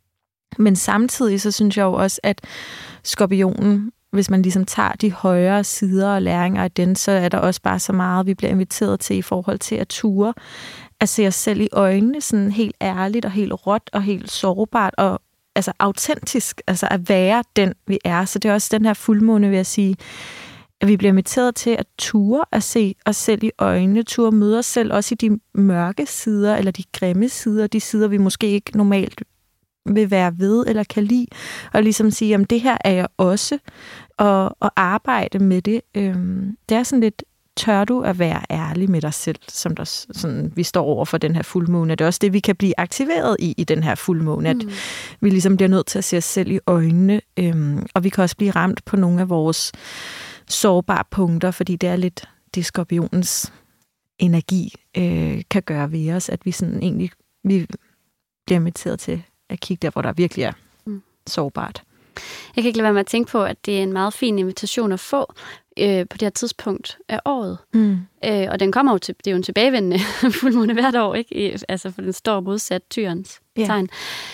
Men samtidig så synes jeg jo også, at Skorpionen, hvis man ligesom tager de højere sider og læringer af den, så er der også bare så meget, vi bliver inviteret til i forhold til at ture, at se os selv i øjnene, sådan helt ærligt og helt råt og helt sårbart og altså autentisk, altså at være den, vi er. Så det er også den her fuldmåne, vil jeg sige, at vi bliver inviteret til at ture at se os selv i øjnene, ture møde os selv også i de mørke sider, eller de grimme sider, de sider, vi måske ikke normalt vil være ved, eller kan lide, og ligesom sige, jamen det her er jeg også, og, og arbejde med det. Øhm, det er sådan lidt, tør du at være ærlig med dig selv, som der, sådan, vi står over for den her fuldmåne. Det er også det, vi kan blive aktiveret i, i den her fuldmåne, at mm. vi ligesom bliver nødt til at se os selv i øjnene, øhm, og vi kan også blive ramt på nogle af vores sårbare punkter, fordi det er lidt det, Skorpionens energi øh, kan gøre ved os, at vi sådan egentlig vi bliver inviteret til at kigge der, hvor der virkelig er mm. sårbart. Jeg kan ikke lade være med at tænke på, at det er en meget fin invitation at få øh, på det her tidspunkt af året. Mm. Øh, og den kommer jo til, det er jo en tilbagevendende fuldmåne hvert år, ikke? I, altså for den står modsat tyrens yeah. tegn.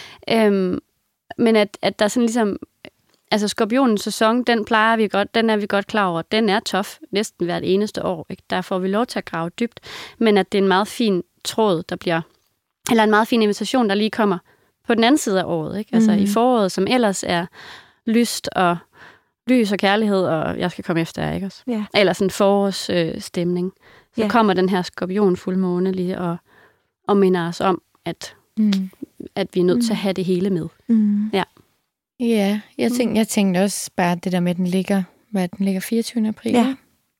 Øhm, men at, at der sådan ligesom, altså Skorpionens sæson, den plejer vi godt, den er vi godt klar over. Den er tof næsten hvert eneste år, ikke? Der får vi lov til at grave dybt, men at det er en meget fin tråd, der bliver, eller en meget fin invitation, der lige kommer på den anden side af året, ikke? Altså mm. i foråret, som ellers er lyst og lys og kærlighed, og jeg skal komme efter jer, ikke også? Yeah. Eller sådan en forårsstemning. Øh, så yeah. kommer den her Skorpion fuldmåne lige og, og minder os om, at, mm. at vi er nødt mm. til at have det hele med. Mm. Ja. Ja, jeg tænkte, jeg tænkte også bare det der med, at den ligger, hvad, den ligger fireogtyvende april. Ja.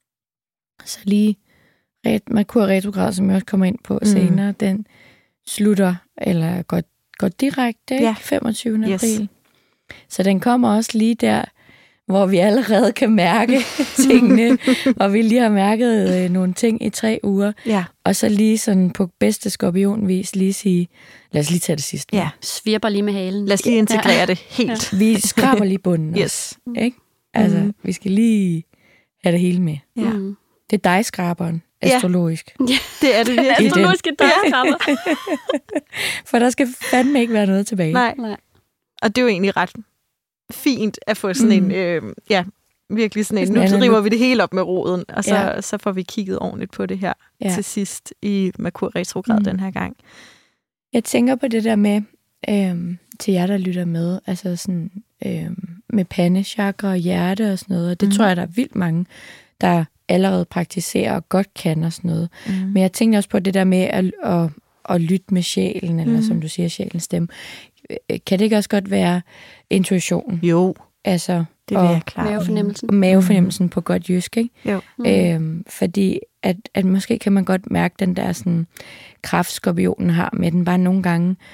Så lige Merkur retrograd, som jeg også kommer ind på mm. senere, den slutter, eller går går direkte, ja. femogtyvende april. Yes. Så den kommer også lige der, hvor vi allerede kan mærke tingene, og vi lige har mærket øh, nogle ting i tre uger. Ja. Og så lige sådan på bedste skorpionvis lige sige, lad os lige tage det sidste. Ja. Svirper lige med halen. Lad os lige integrere ja. det helt. Ja. Vi skraber lige bunden. Yes. Også, ikke? Altså, mm. vi skal lige have det hele med. Ja. Mm. Det er dig, skraberen. Astrologisk. Ja, det er det virkelig. Astrologiske dagskrabber. For der skal fandme ikke være noget tilbage. Nej. Nej. Og det er jo egentlig ret fint at få sådan mm. en, øh, ja, virkelig sådan en, nu driver vi det hele op med roden, og så, ja. så får vi kigget ordentligt på det her ja. til sidst i Merkur retrograd mm. den her gang. Jeg tænker på det der med, øh, til jer, der lytter med, altså sådan øh, med pandechakra og hjerte og sådan noget, og det mm. tror jeg, der er vildt mange, der allerede praktiserer og godt kan og sådan noget. Mm. Men jeg tænkte også på det der med at, at, at lytte med sjælen, eller mm. som du siger, sjælens stemme. Kan det ikke også godt være intuition? Jo, altså, det vil jeg klart. Mavefornemmelsen. Mavefornemmelsen mm. på godt jysk, ikke? Jo. Mm. Øhm, fordi at, at måske kan man godt mærke den der sådan kraft, skorpionen har med den. Bare nogle gange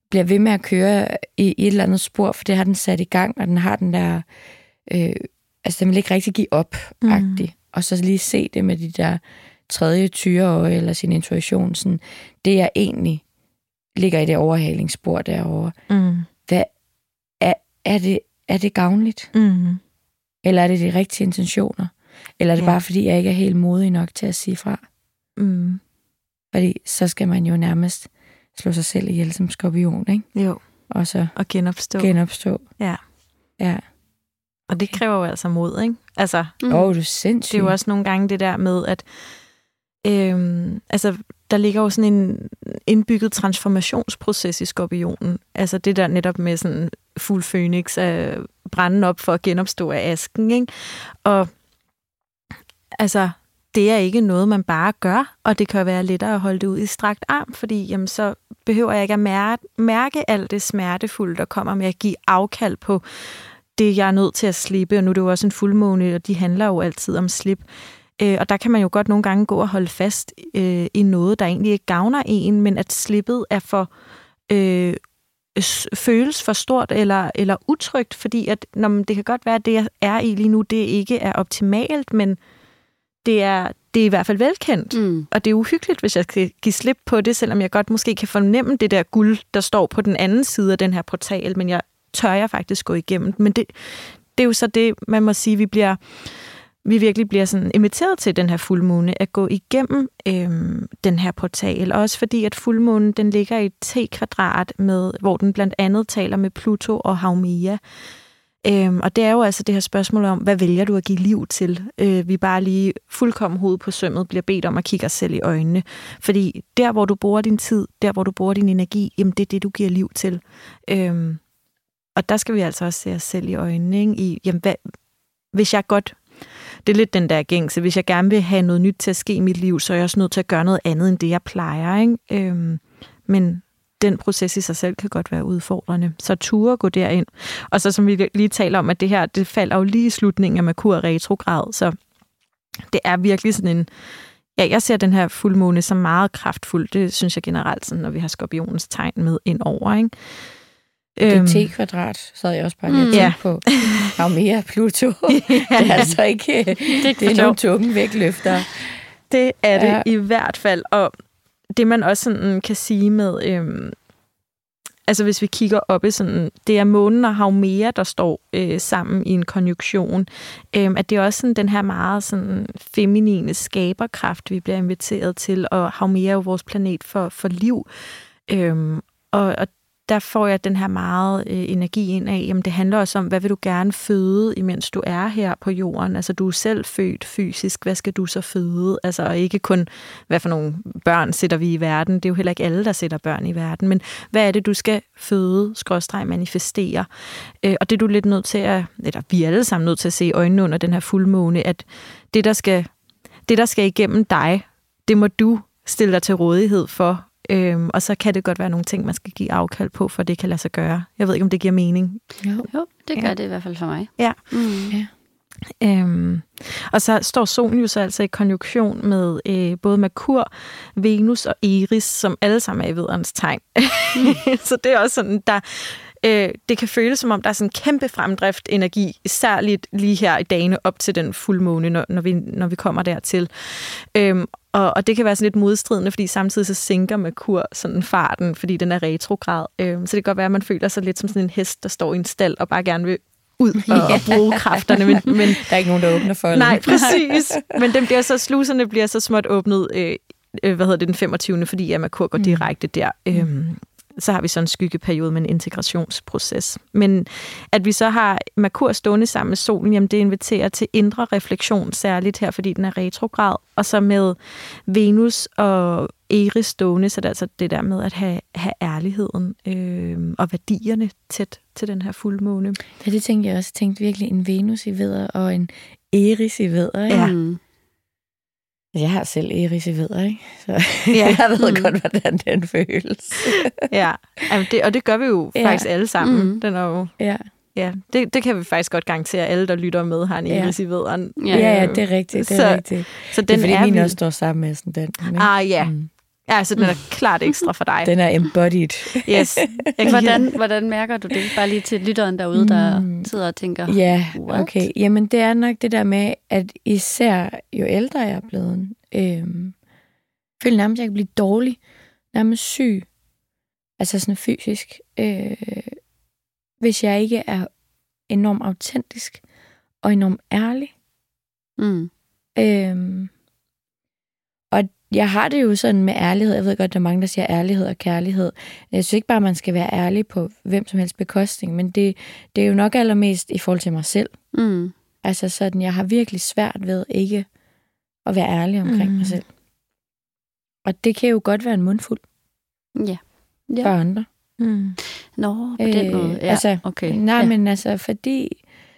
bliver ved med at køre i, i et eller andet spor, for det har den sat i gang, og den har den der, øh, altså den vil ikke rigtig give op-agtig. Mm. Og så lige se det med de der tredje tyreøje, eller sin intuition, sådan, det jeg egentlig ligger i det overhalingsspor derovre. Mm. Hvad, er, er, det, er det gavnligt? Mm. Eller er det de rigtige intentioner? Eller er det ja. bare, fordi jeg ikke er helt modig nok til at sige fra? Mm. Fordi så skal man jo nærmest slå sig selv ihjel som skorpion, ikke? Jo. Og så og genopstå. genopstå. Ja. Ja. Og det kræver jo altså mod, ikke? Altså, Åh, mm. oh, du er sindssyg. Det er jo også nogle gange det der med, at øhm, altså, der ligger jo sådan en indbygget transformationsproces i skorpionen. Altså det der netop med sådan fuld fønix, øh, branden op for at genopstå af asken, ikke? Og altså, det er ikke noget, man bare gør, og det kan være lettere at holde det ud i strakt arm, fordi jamen, så behøver jeg ikke at mærke, mærke alt det smertefulde, der kommer med at give afkald på det, jeg er nødt til at slippe, og nu er det jo også en fuldmåne, og de handler jo altid om slip. Øh, og der kan man jo godt nogle gange gå og holde fast øh, i noget, der egentlig ikke gavner en, men at slippet er for øh, føles for stort eller, eller utrygt, fordi at, når man, det kan godt være, at det, jeg er i lige nu, det ikke er optimalt, men det er, det er i hvert fald velkendt, mm. og det er uhyggeligt, hvis jeg skal give slip på det, selvom jeg godt måske kan fornemme det der guld, der står på den anden side af den her portal, men jeg tør jeg faktisk gå igennem. Men det, det er jo så det, man må sige, vi bliver vi virkelig bliver sådan inviteret til den her fuldmåne, at gå igennem øhm, den her portal. Også fordi, at fuldmånen, den ligger i et T-kvadrat, med, hvor den blandt andet taler med Pluto og Haumea. Øhm, og det er jo altså det her spørgsmål om, hvad vælger du at give liv til? Øh, vi bare lige fuldkommen hovedet på sømmet bliver bedt om at kigge os selv i øjnene. Fordi der, hvor du bruger din tid, der, hvor du bruger din energi, jamen det er det, du giver liv til. Øhm, og der skal vi altså også se os selv i øjnene. Ikke? I, jamen, hvad, hvis jeg godt... Det er lidt den der gængse. Hvis jeg gerne vil have noget nyt til at ske i mit liv, så er jeg også nødt til at gøre noget andet, end det, jeg plejer. Ikke? Øhm, men den proces i sig selv kan godt være udfordrende. Så ture gå derind. Og så som vi lige taler om, at det her, det falder jo lige i slutningen af Merkur retrograd, så det er virkelig sådan en... Ja, jeg ser den her fuldmåne som meget kraftfuld. Det synes jeg generelt, sådan, når vi har skorpionens tegn med ind over, ikke? Det er T-kvadrat, så havde jeg også bare lige tænkt ja. på. Haumea, Pluto. Ja. Det er altså ikke... Det, det er nogle tunge vægtløfter. Det er det ja. i hvert fald. Og det man også sådan kan sige med... Øhm, altså hvis vi kigger op i sådan... Det er månen og Haumea, der står øh, sammen i en konjunktion. Øhm, at det er også sådan den her meget sådan feminine skaberkraft, vi bliver inviteret til. Og Haumea er jo vores planet for, for liv. Øhm, og, og der får jeg den her meget øh, energi ind af, jamen det handler også om, hvad vil du gerne føde, imens du er her på jorden? Altså du er selv født fysisk, hvad skal du så føde? Altså og ikke kun, hvad for nogle børn sætter vi i verden, det er jo heller ikke alle, der sætter børn i verden, men hvad er det, du skal føde, skråstreg manifestere? Øh, og det er du lidt nødt til at, eller vi er alle sammen nødt til at se i øjnene under den her fuldmåne, at det, der skal, det, der skal igennem dig, det må du stille dig til rådighed for. Øhm, og så kan det godt være nogle ting, man skal give afkald på, for det kan lade sig gøre. Jeg ved ikke, om det giver mening. Jo, jo det gør ja. det i hvert fald for mig. Ja. Mm. ja. Øhm, og så står solen jo så altså i konjunktion med øh, både Merkur, Venus og Eris, som alle sammen er i vædderens tegn. Mm. Så det er også sådan, der... Øh, det kan føles som om, der er sådan en kæmpe fremdrift energi, særligt lige her i dagene op til den fuldmåne, når, når, vi, når vi kommer dertil. Øhm, og, og det kan være sådan lidt modstridende, fordi samtidig så sænker Merkur sådan farten, fordi den er retrograd. Øhm, så det kan godt være, at man føler sig lidt som sådan en hest, der står i en stald og bare gerne vil ud og, og bruge kræfterne. Men, men, der er ikke nogen, der åbner for det. Nej, præcis. Men dem bliver så, sluserne bliver så småt åbnet, øh, øh, hvad hedder det, den femogtyvende fordi at Merkur går direkte der. Mm. Øhm, så har vi så en skyggeperiode med en integrationsproces. Men at vi så har Merkur stående sammen med solen, jamen det inviterer til indre refleksion, særligt her, fordi den er retrograd. Og så med Venus og Eris stående, så det er altså det der med at have, have ærligheden øh, og værdierne tæt til den her fuldmåne. Ja, det tænkte jeg også. Jeg tænkte virkelig en Venus i vædder og en Eris i vædder. Ja. Mm. Jeg har selv Eris i vædder, ikke? Så ja. jeg ved godt, hvordan den føles. ja, altså det, og det gør vi jo ja. faktisk alle sammen. Mm. Den er jo, ja. Ja, det, det kan vi faktisk godt garantere. Alle, der lytter med, har en Eris ja. i vædderen. Ja, ja, det er rigtigt. Det er så, rigtigt. Så den det er fordi, er min vi... også står sammen med sådan den. Ah, ja. Mm. Ja, altså den er klart ekstra for dig. Den er embodied. Yes. Hvordan, hvordan mærker du det? Bare lige til lytteren derude, der mm. sidder og tænker, ja, what? okay. Jamen, det er nok det der med, at især jo ældre jeg er blevet, øhm, føler nærmest, at jeg kan blive dårlig, nærmest syg, altså sådan fysisk, øh, hvis jeg ikke er enormt autentisk og enormt ærlig. Mm. Øhm, og jeg har det jo sådan med ærlighed. Jeg ved godt, der er mange, der siger ærlighed og kærlighed. Jeg synes ikke bare, man skal være ærlig på hvem som helst bekostning, men det, det er jo nok allermest i forhold til mig selv. Mm. Altså sådan, jeg har virkelig svært ved ikke at være ærlig omkring mm. mig selv. Og det kan jo godt være en mundfuld. Ja. ja. For andre. Mm. Nå, på den øh, måde. Ja, altså, okay. Nej, ja. men altså, fordi...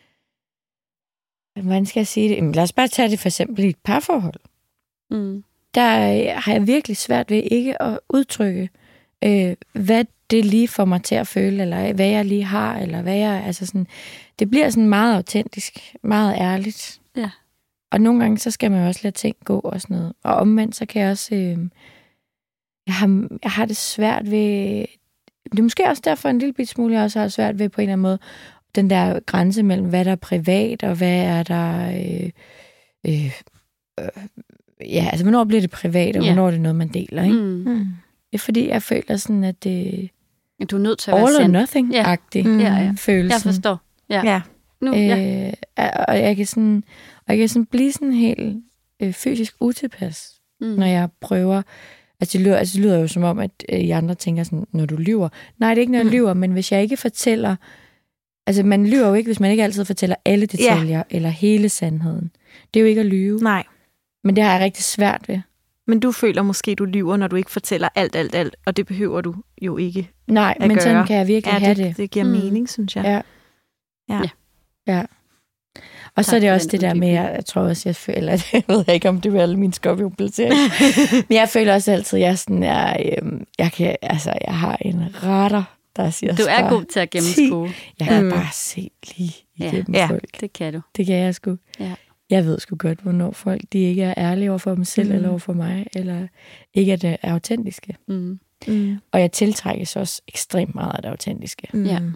Hvordan skal jeg sige det? Jamen, lad os bare tage det for eksempel i et parforhold. Mm. Der har jeg virkelig svært ved ikke at udtrykke, øh, hvad det lige får mig til at føle, eller hvad jeg lige har, eller hvad jeg... Altså sådan, det bliver sådan meget autentisk, meget ærligt. Ja. Og nogle gange, så skal man jo også lade ting gå og sådan noget. Og omvendt, så kan jeg også... Øh, jeg, har, jeg har det svært ved... Det er måske også derfor en lille bit smule, jeg også har svært ved på en eller anden måde, den der grænse mellem, hvad der er privat, og hvad er der... Øh, øh, øh, ja, altså, hvornår bliver det privat, og yeah. hvornår er det noget, man deler, ikke? Mm. Mm. Det er fordi, jeg føler sådan, at det... Du er nødt til at være all sand. or nothing-agtig yeah. mm. ja, ja. følelsen. Jeg forstår. Ja. ja. Nu, ja. Øh, og jeg kan sådan, og jeg kan sådan blive sådan helt øh, fysisk utilpas, mm. når jeg prøver... Altså det, lyder, altså, det lyder jo som om, at øh, I andre tænker sådan, når du lyver. Nej, det er ikke, når jeg mm. lyver, men hvis jeg ikke fortæller... Altså, man lyver jo ikke, hvis man ikke altid fortæller alle detaljer, yeah. eller hele sandheden. Det er jo ikke at lyve. Nej. Men det har jeg rigtig svært ved. Men du føler måske, du lyver, når du ikke fortæller alt, alt, alt, og det behøver du jo ikke Nej, at men gøre. sådan kan jeg virkelig ja, have det. det. Det giver mm. mening, synes jeg. Ja. Ja. ja. ja. Og tak så er det også det der med, jeg, jeg tror også, jeg føler, at jeg ved ikke, om det er alle mine skorpionplacering. Men jeg føler også altid, at jeg, sådan er, øhm, jeg, kan, altså, jeg har en radar, der siger du er god til at gennemskue. Jeg kan mm. bare se lige igennem ja. folk. Ja, det kan du. Det kan jeg sgu. Ja. Jeg ved sgu godt, hvornår folk de ikke er ærlige over for dem selv, mm. eller over for mig, eller ikke er det autentiske. Mm. Mm. Og jeg tiltrækkes også ekstremt meget af det autentiske. Mm. Ja.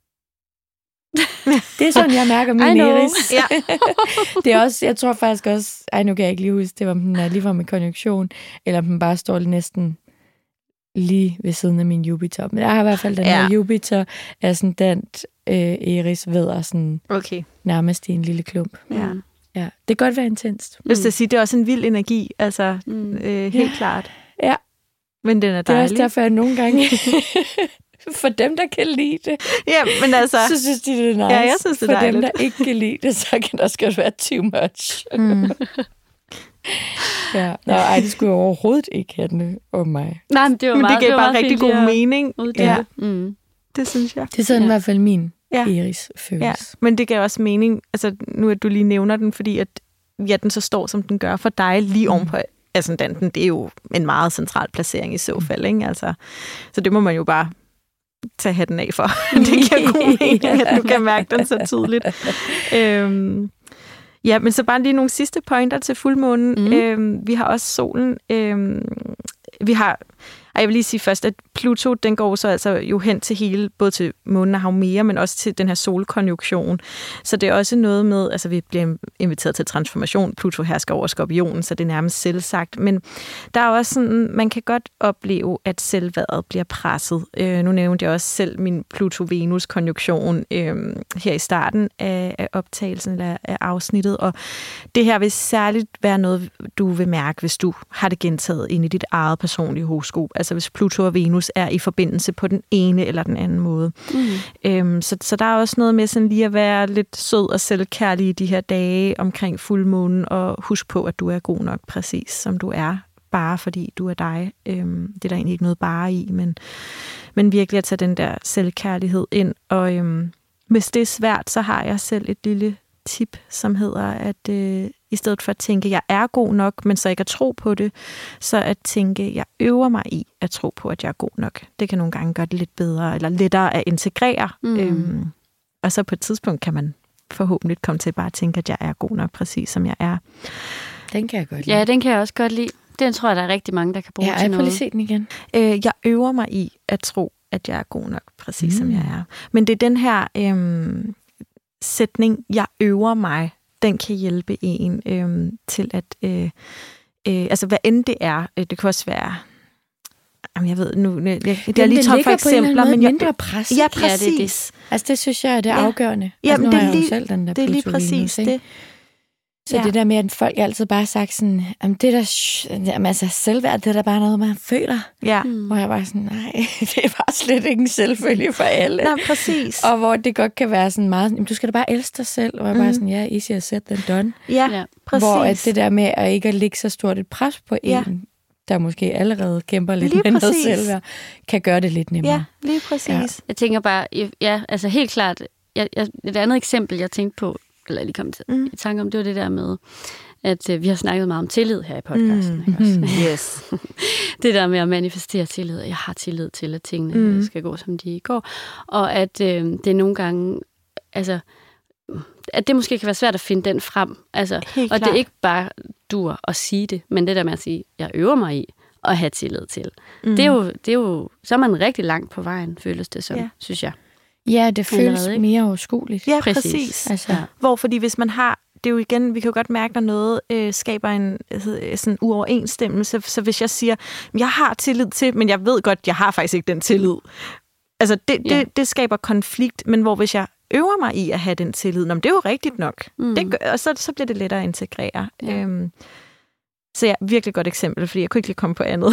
Det er sådan, jeg mærker min Iris. Ja. Det er også, jeg tror faktisk også, ej, nu kan jeg ikke lige huske, det var, om den er lige fra med konjunktion, eller om den bare står næsten lige ved siden af min Jupiter. Men jeg har i hvert fald den ja. her Jupiter, er sådan den øh, Iris vædder sådan okay. nærmest i en lille klump. Ja. Ja, det kan godt være intenst. Jeg vil sige, det er også en vild energi, altså mm. øh, helt ja. klart. Ja. Men den er dejlig. Det er også derfor, jeg nogle gange... For dem, der kan lide det, ja, men altså, så synes de, det er nice. Ja, jeg synes, det er For dejligt. dem, der ikke kan lide det, så kan det også godt være too much. Mm. ja. Nå, ej, det skulle jeg overhovedet ikke handle om mig. Nej, men det var men meget, det gav det bare meget rigtig god mening. Ja. Mm. Det synes jeg. Det er sådan ja. i hvert fald min ja. Iris føles. Ja. Men det gav også mening, altså nu at du lige nævner den, fordi at ja, den så står, som den gør for dig, lige mm. ovenpå ascendanten. Det er jo en meget central placering i så fald, ikke? Altså, så det må man jo bare tage hatten af for. Det giver god mening, at du kan mærke den så tydeligt. øhm, ja, men så bare lige nogle sidste pointer til fuldmånen. Mm. Øhm, vi har også solen. Øhm, vi har... Og jeg vil lige sige først, at Pluto, den går så altså jo hen til hele, både til månen og Haumea, men også til den her solkonjunktion. Så det er også noget med, altså vi bliver inviteret til transformation. Pluto hersker over Skorpionen, så det er nærmest selvsagt. Men der er også sådan, man kan godt opleve, at selvværdet bliver presset. Øh, nu nævnte jeg også selv min Pluto-Venus-konjunktion øh, her i starten af, af optagelsen eller af afsnittet. Og det her vil særligt være noget, du vil mærke, hvis du har det gentaget ind i dit eget personlige horoskop. Altså hvis Pluto og Venus er i forbindelse på den ene eller den anden måde. Mm. Øhm, så, så der er også noget med sådan lige at være lidt sød og selvkærlig i de her dage omkring fuldmånen, og husk på, at du er god nok præcis, som du er, bare fordi du er dig. Øhm, det er der egentlig ikke noget bare i, men, men virkelig at tage den der selvkærlighed ind. Og øhm, hvis det er svært, så har jeg selv et lille tip, som hedder, at øh, i stedet for at tænke, jeg er god nok, men så ikke at tro på det, så at tænke, jeg øver mig i at tro på, at jeg er god nok. Det kan nogle gange gøre det lidt bedre, eller lettere at integrere. Mm. Øhm, og så på et tidspunkt kan man forhåbentlig komme til bare at tænke, at jeg er god nok, præcis som jeg er. Den kan jeg godt lide. Ja, den kan jeg også godt lide. den tror jeg, der er rigtig mange, der kan bruge Ja, til jeg noget. prøv lige se den igen. Øh, jeg øver mig i at tro, at jeg er god nok, præcis mm. som jeg er. Men det er den her øhm, sætning, jeg øver mig, den kan hjælpe en øhm, til at... Øh, øh, altså, hvad end det er, øh, det kan også være... Jamen, jeg ved nu... Jeg, jeg, det er lige tom for eksempler, men jeg... mindre pres. Ja, Ja, det er det. præcis. Altså, det synes jeg er det Ja. afgørende. Jamen, altså, nu det er har jeg jo lige- selv den der Det er lige Pluto-Venus, præcis ikke? det. Så Ja. det der med, at folk altid bare har sagt sådan, jamen det der, jamen altså selvværd, det er da bare noget, man føler. Ja. Mm. Hvor jeg bare sådan, nej, det er bare slet ikke en selvfølge for alle. Nej, præcis. Og hvor det godt kan være sådan meget, jamen du skal da bare elske dig selv. Og jeg Mm. bare sådan, ja, easy as said than done. Ja, Ja. præcis. Hvor at det der med at ikke at lægge så stort et pres på Ja. en, der måske allerede kæmper lidt Lige med noget præcis. selvværd, kan gøre det lidt nemmere. Ja, lige præcis. Ja. Jeg tænker bare, ja, altså helt klart, jeg, jeg, et andet eksempel, jeg tænkte på, eller jeg lige kom til, Mm. i tanke om, det var det der med, at øh, vi har snakket meget om tillid her i podcasten. Mm. Ikke også? Yes. Det der med at manifestere tillid, jeg har tillid til, at tingene Mm. mm. skal gå, som de går. Og at øh, det er nogle gange, altså, at det måske kan være svært at finde den frem. Altså, Helt og klart. det er ikke bare dur at sige det, men det der med at sige, jeg øver mig i at have tillid til. Mm. Det, er jo, det er jo, så er man rigtig langt på vejen, føles det som, Ja. ja. synes jeg. Ja, det føles Allerede, ikke? mere overskueligt. Ja, Præcis. præcis. Altså, Ja. Hvor, fordi hvis man har, det er jo igen, vi kan jo godt mærke, når noget øh, skaber en øh, sådan uoverensstemmelse. Så hvis jeg siger, jeg har tillid til, men jeg ved godt, jeg har faktisk ikke den tillid. Altså, det, Ja. det, det skaber konflikt, men hvor hvis jeg øver mig i at have den tillid, nå, men det er jo rigtigt nok. Mm. Det gør, og så, så bliver det lettere at integrere. Ja. Øhm, så ja, virkelig godt eksempel, fordi jeg kunne ikke lige komme på andet.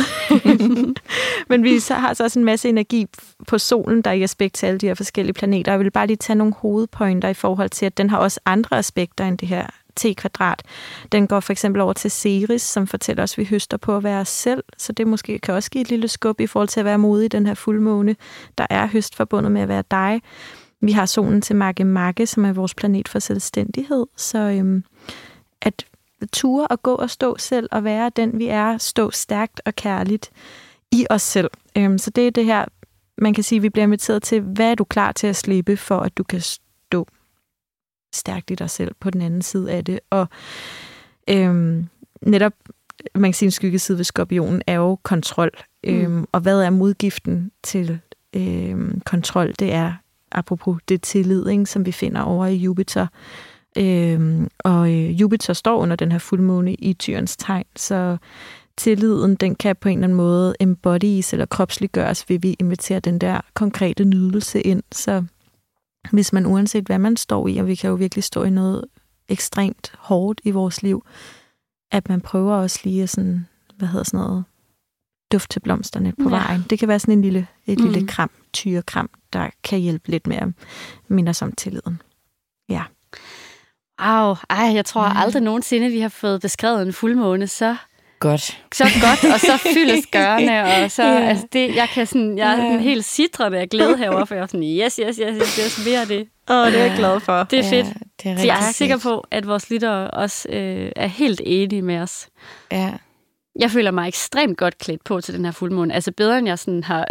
Men vi så har så også en masse energi på solen, der er i aspekt til alle de her forskellige planeter. Jeg vil bare lige tage nogle hovedpointer i forhold til, at den har også andre aspekter end det her T-kvadrat. Den går for eksempel over til Ceres, som fortæller os, at vi høster på at være os selv. Så det måske kan også give et lille skub i forhold til at være modig i den her fuldmåne. Der er høst forbundet med at være dig. Vi har solen til Magge Magge, som er vores planet for selvstændighed. Så øhm, at ture og gå og stå selv og være den, vi er, stå stærkt og kærligt i os selv. Øhm, så det er det her, man kan sige, vi bliver inviteret til, hvad er du klar til at slippe, for at du kan stå stærkt i dig selv på den anden side af det. Og øhm, netop, man kan sige, en skyggeside ved skorpionen er jo kontrol. Mm. Øhm, og hvad er modgiften til øhm, kontrol? Det er, apropos det tillid, ikke, som vi finder over i Jupiter. Øhm, og øh, Jupiter står under den her fuldmåne i Tyrens tegn, så tilliden, den kan på en eller anden måde embodies eller kropsliggøres, ved vi inviterer den der konkrete nydelse ind. Så hvis man uanset hvad man står i, og vi kan jo virkelig stå i noget ekstremt hårdt i vores liv, at man prøver også lige at sådan, hvad hedder sådan noget, duft til blomsterne på Ja. vejen. Det kan være sådan en lille, et Mm. lille kram, tyrekram, der kan hjælpe lidt med at minde os om tilliden. Ja. Wow, ej, jeg tror Mm. aldrig nogensinde, vi har fået beskrevet en fuldmåne så, godt. så godt og så fyldestgørende. Og så, Ja. altså det, jeg, kan sådan, jeg er Ja. sådan helt sidrende af glæde herovre, for jeg er sådan, yes, yes, yes, yes, yes, mere af det. Åh, det er jeg glad for. Det er fedt. Ja, det er Så jeg er rigtig sikker fedt. på, at vores lyttere også øh, er helt enige med os. Ja. Jeg føler mig ekstremt godt klædt på til den her fuldmåne. Altså bedre, end jeg sådan har,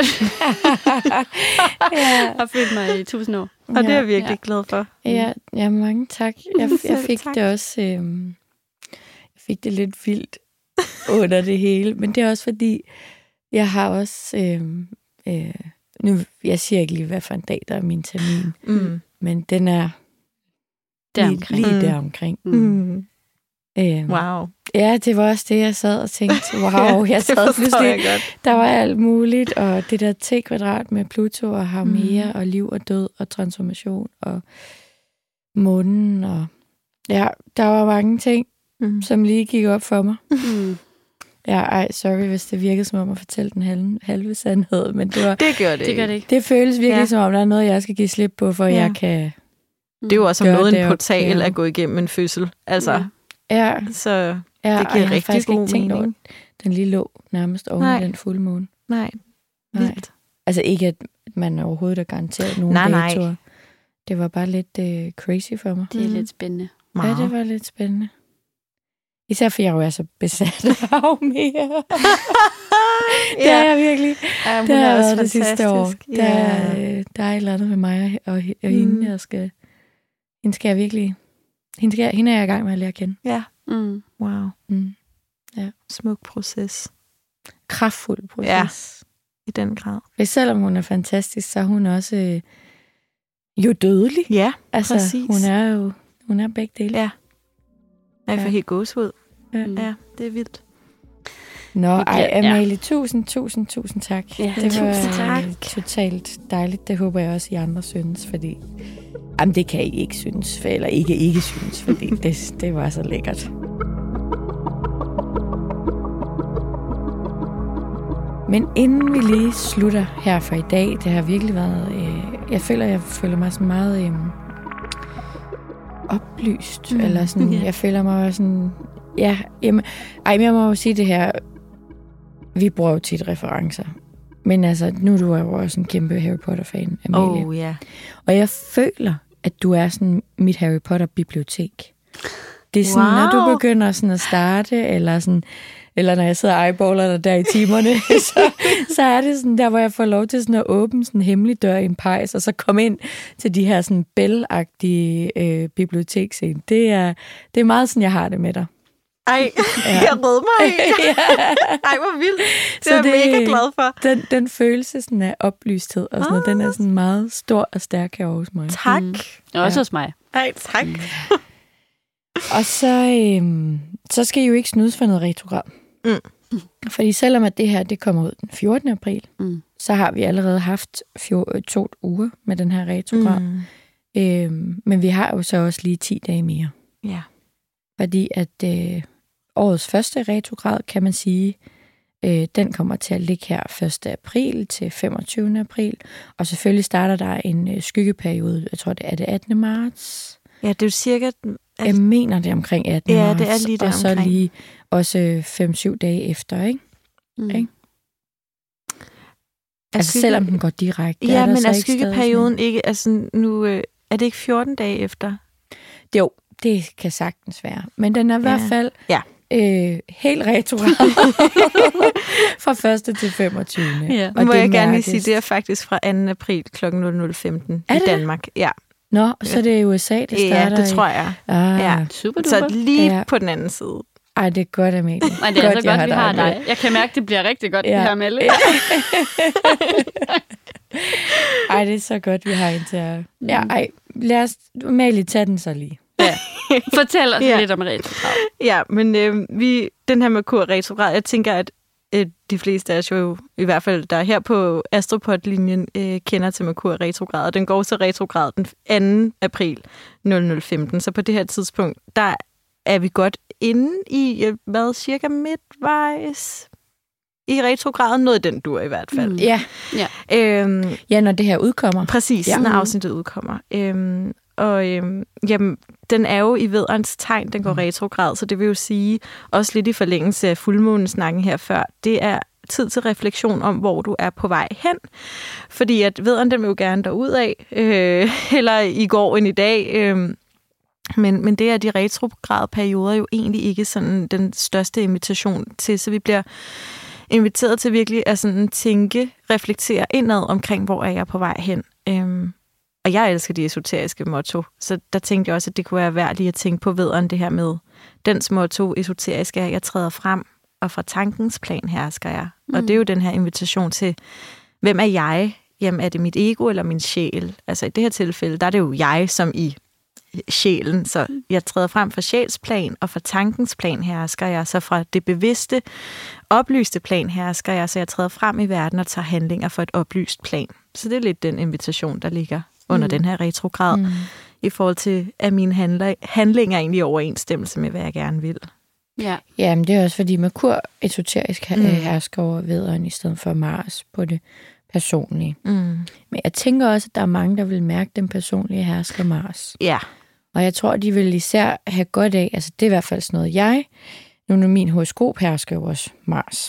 ja. har følt mig i tusind år. Og det er jeg ja. virkelig glad for. Ja, ja, mange tak. Jeg, jeg Selv fik tak. det også, øh, jeg fik det lidt vildt under det hele, men det er også fordi, jeg har også, øh, øh, nu, jeg siger ikke lige, hvad for en dag, der er min termin, Mm. men den er lige, Deromkring. lige Mm. deromkring. Mm. Øh, Wow. Ja, det var også det, jeg sad og tænkte, wow, jeg Det sad forstår pludselig, jeg godt. der var alt muligt, og det der T-kvadrat med Pluto og Haumea, Mm. og liv og død og transformation og månen, og ja, der var mange ting, Mm. som lige gik op for mig. Mm. Ja, ej, sorry, hvis det virkede som om at fortælle den halve, halve sandhed, men det var, Det gør det Det gør ikke. det ikke. det føles virkelig Ja. som om, der er noget, jeg skal give slip på, for Ja. jeg kan, Det er jo også om Gør noget en det portal opgave. at gå igennem en fødsel. Altså, Ja. ja, så ja det og jeg giver har rigtig faktisk god ikke tænkt over, mening. den lige lå nærmest oven Nej. i den fuldmåne. Nej, Nej. vildt. Altså ikke, at man overhovedet er garanteret nogen Nej, nej. datoer. Det var bare lidt uh, crazy for mig. Det er Mm. lidt spændende. Ja, det var lidt spændende. Især fordi jeg jo er så besat af Haumea. Det er jeg virkelig. Ja, hun Det har er jeg også været det sidste år. fantastisk. Der, Ja. er, øh, der er et eller andet med mig og, og Mm. hende, jeg skal... Hende skal jeg virkelig... Hende, skal, hende er jeg i gang med at lære at kende. Ja, Mm. wow. Mm. Ja. Smuk proces. Kraftfuld proces. Ja, i den grad. For selvom hun er fantastisk, så er hun også øh, jo dødelig. Ja, altså, præcis. Hun er jo hun er begge dele. Ja. Jeg får Ja. helt gåsehud. Ja. Ja, det er vildt. Nå, Det ej, bliver- Amalie, ja. tusind, tusind, tusind tak. Ja, det var tusind tak. øh, totalt dejligt. Det håber jeg også, I andre synes, fordi jamen, det kan I ikke synes, eller ikke ikke synes, fordi det, det var så lækkert. Men inden vi lige slutter her for i dag, det har virkelig været, øh, jeg føler, jeg føler mig sådan meget øh, oplyst, mm. eller sådan, Ja. jeg føler mig sådan, ja, jamen, ej, men jeg må jo sige det her, vi bruger jo tit referencer, men altså, nu er du jo også en kæmpe Harry Potter-fan, Amalie, Oh, ja. og jeg føler, at du er sådan mit Harry Potter-bibliotek. Det er sådan, Wow. når du begynder sådan at starte, eller sådan, eller når jeg sidder og eyeballer dig der i timerne, så, så er det sådan der, hvor jeg får lov til sådan at åbne sådan en hemmelig dør i en pejs, og så komme ind til de her sådan bælagtige øh, biblioteksscene. Det er, det er meget sådan, jeg har det med dig. Ej, Ja. jeg rød mig. Ej, hvor vildt. Det Så er jeg det- mega glad for. Den, den følelse sådan af oplysthed og sådan noget, den er sådan meget stor og stærk her hos mig. Tak. Mm. Også Ja. hos mig. Ej, tak. Og så, øhm, så skal I jo ikke snydes for noget retrograd. Mm. Fordi selvom at det her det kommer ud den fjortende april, Mm. så har vi allerede haft fjor, to uger med den her retrograd. Mm. Mm. Øhm, men vi har jo så også lige ti dage mere. Ja. Fordi at øh, årets første retrograd, kan man sige, øh, den kommer til at ligge her første april til femogtyvende april. Og selvfølgelig starter der en øh, skyggeperiode, jeg tror det er det attende marts. Ja, det er jo cirka... Jeg mener det er omkring attende Ja, marts. det er lige der Og så omkring. lige også fem syv dage efter, ikke? Mm. Ikke? Altså selvom den går direkte. Ja, er der men så er ikke stadig skyggeperioden ikke... Altså, nu øh, er det ikke fjorten dage efter? sådan- Jo, det kan sagtens være. Men den er i hvert Ja. fald Ja. øh, helt retrograd. Fra første til femogtyvende. Ja. Nu må det jeg gerne lige mærkes. sige, det er faktisk fra anden april klokken nul nul femten Er i det det? Danmark. Ja, Nå, så det er U S A, det ja starter det tror i. jeg. Ah, Ja. Super Så duper. lige Ja. på den anden side. Ej, det er godt, Amalie. Nej, det er godt, så jeg godt, vi har med. dig. Jeg kan mærke, det bliver rigtig godt, Ja. det her med alle. Ej, det er så godt, vi har en til at... Ja, ej, lad os... Amalie, tage den så lige. Ja. Fortæl os Ja. lidt om retrograd. Ja, men øh, vi, den her Merkur retrograd, jeg tænker, at øh, de fleste af os jo, i hvert fald der er her på Astropod-linjen, øh, kender til Merkur retrograd, og den går så retrograd den anden april nul nul femten. Så på det her tidspunkt, der er vi godt inde i, øh, hvad, cirka midtvejs i retrograden, noget den dur i hvert fald. Mm. Ja, Øhm, ja når det her udkommer. Præcis, Ja. ja. når afsnittet udkommer. Øhm, og øhm, jamen, den er jo i vædderens tegn, den går retrograd, så det vil jo sige, også lidt i forlængelse af fuldmånesnakken her før, det er tid til refleksion om, hvor du er på vej hen. Fordi at vædderen, den vil jo gerne derudad, øh, eller i går end i dag. Øh, men, men det er de retrograde perioder jo egentlig ikke sådan den største invitation til, så vi bliver inviteret til virkelig at sådan tænke, reflektere indad omkring, hvor er jeg på vej hen. Øhm, og jeg elsker de esoteriske motto, så der tænkte jeg også, at det kunne være værd lige at tænke på vædderen det her med, dens motto esoterisk er, at jeg træder frem, og fra tankens plan hersker jeg. Mm. Og det er jo den her invitation til, hvem er jeg? Jamen, er det mit ego eller min sjæl? Altså i det her tilfælde, der er det jo jeg, som i sjælen, så jeg træder frem fra sjælsplan, og fra tankens plan hersker jeg, så fra det bevidste, oplyste plan hersker jeg, så jeg træder frem i verden og tager handlinger for et oplyst plan. Så det er lidt den invitation, der ligger under mm. den her retrograd, mm. i forhold til, at mine handler, handlinger er egentlig i overensstemmelse med, hvad jeg gerne vil. Ja. Ja, men det er også fordi Merkur esoterisk Mm. mm. hersker over vædderen i stedet for Mars på det personlige. Mm. Men jeg tænker også, at der er mange, der vil mærke den personlige hersker Mars. Ja. Og jeg tror, de vil især have godt af, altså det er i hvert fald sådan noget, jeg, nu når min horoskop hersker jo også Mars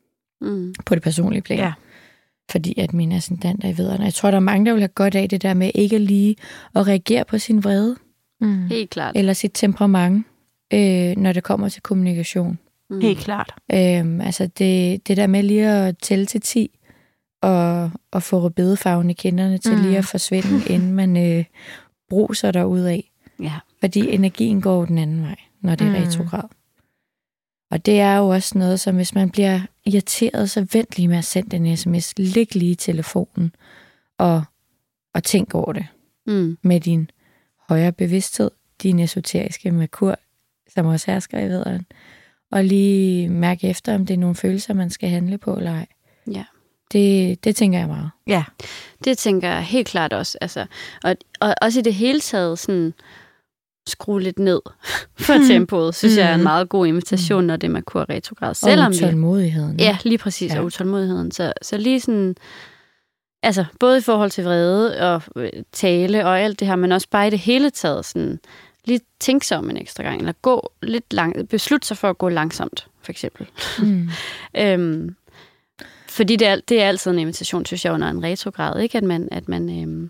Mm. på det personlige plan. Ja. Fordi at min ascendant er i vædderen. Jeg tror, der er mange, der vil have godt af det der med ikke lige at reagere på sin vrede Mm. Helt klart. eller sit temperament, øh, når det kommer til kommunikation. Mm. Helt klart. Øhm, altså det, det der med lige at tælle til ti og, og få rødbedefarven i kinderne til Mm. lige at forsvinde, inden man øh, bruser derudad. Ja. Fordi energien går den anden vej, når det er Mm. retrograd. Og det er jo også noget, som hvis man bliver irriteret, så vent lige med at sende en sms. Læg lige i telefonen og, og tænk over det. Mm. Med din højere bevidsthed, din esoteriske Merkur, som også hersker i vædderen. Og lige mærke efter, om det er nogle følelser, man skal handle på eller ej. Ja. Det, det tænker jeg meget. Ja. Det tænker jeg helt klart også. Altså, og, og også i det hele taget sådan skrue lidt ned for mm. tempoet, synes mm. jeg er en meget god invitation, når det er Merkur retrograd. Selvom og utålmodigheden. Vi, ja, lige præcis, ja. Og utålmodigheden. Så, så lige sådan, altså både i forhold til vrede og tale og alt det her, men også bare i det hele taget sådan, lige tænke sig om en ekstra gang, eller gå lidt langt, beslutte sig for at gå langsomt, for eksempel. Mm. øhm, fordi det er, det er altid en invitation, synes jeg, under en retrograd, ikke? At man, at man øhm,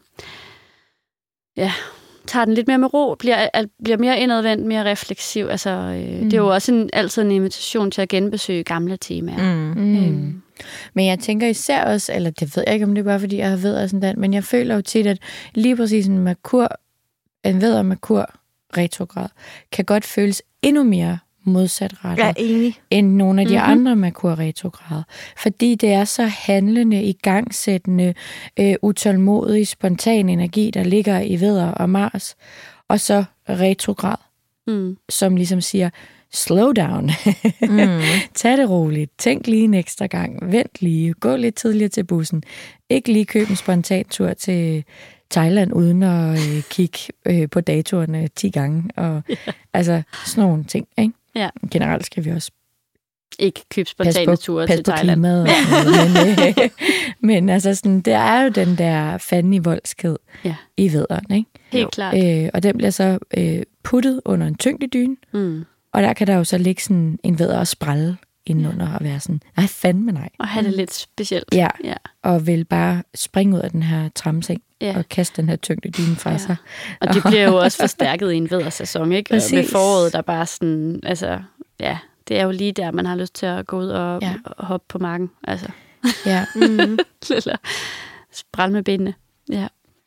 ja, tager den lidt mere med ro, bliver, al, bliver mere indadvendt, mere refleksiv. Altså, øh, mm. det er jo også en, altid en invitation til at genbesøge gamle temaer. Mm. Mm. Øhm. Men jeg tænker især også, eller det ved jeg ikke, om det er bare fordi, jeg har ved sådan den, men jeg føler jo tit, at lige præcis en Merkur, en vædder Merkur retrograd, kan godt føles endnu mere modsatrettet end nogle af de mm-hmm. andre Merkur retrograder. Fordi det er så handlende, igangsættende, øh, utålmodig, spontan energi, der ligger i vædder og Mars, og så retrograd, mm. som ligesom siger, slow down, mm. tag det roligt, tænk lige en ekstra gang, vent lige, gå lidt tidligere til bussen, ikke lige købe en spontan tur til Thailand uden at øh, kigge øh, på datorerne ti gange, og yeah. altså sådan nogle ting, ikke? Ja. Generelt skal vi også ikke købe spontane ture til Thailand. Klimaet, men, øh, men altså sådan, det er jo den der fandme voldsked ja. I vædderen, ikke? Helt klart. Øh, og den bliver så øh, puttet under en tyngdedyne, mm. og der kan der jo så ligge sådan en vædder og sprælle indenunder ja. Og være sådan, nej fandme nej. Og have det lidt specielt. Ja, ja. Og vil bare springe ud af den her tramseng ja. Og kaste den her tyngdedyne fra ja. Sig. Og det bliver jo også forstærket i en væddersæson, ikke? Præcis. Med foråret, der bare sådan, altså, ja, det er jo lige der, man har lyst til at gå ud og, ja. Og hoppe på marken, altså. Ja. mm. Eller sprælle med benene, ja.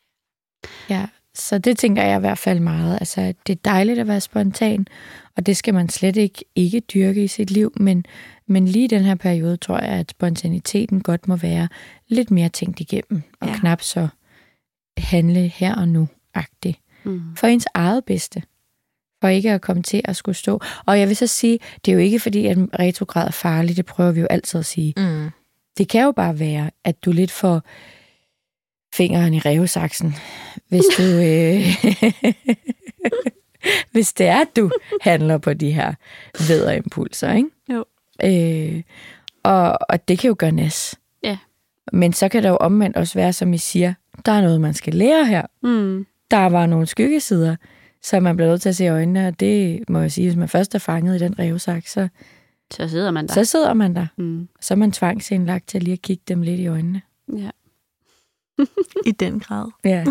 Ja, så det tænker jeg i hvert fald meget. Altså, det er dejligt at være spontan, og det skal man slet ikke ikke dyrke i sit liv, men, men lige i den her periode tror jeg, at spontaniteten godt må være lidt mere tænkt igennem, og ja. Knap så handle her og nu-agtigt. Mm. For ens eget bedste. For ikke at komme til at skulle stå. Og jeg vil så sige, det er jo ikke fordi, at retrograd er farlig, det prøver vi jo altid at sige. Mm. Det kan jo bare være, at du lidt får fingeren i rævesaksen, hvis du... øh, hvis det er, at du handler på de her vædderimpulser, ikke? Jo. Øh, og, og det kan jo gøre næs. Ja. Men så kan der jo omvendt også være, som I siger, der er noget, man skal lære her. Mm. Der er bare nogle skyggesider, som man bliver nødt til at se i øjnene, og det må jeg sige, hvis man først er fanget i den rævesak, så, så sidder man der. Så sidder man der. Mm. Så er man tvangsindlagt til lige at kigge dem lidt i øjnene. Ja. I den grad. Ja.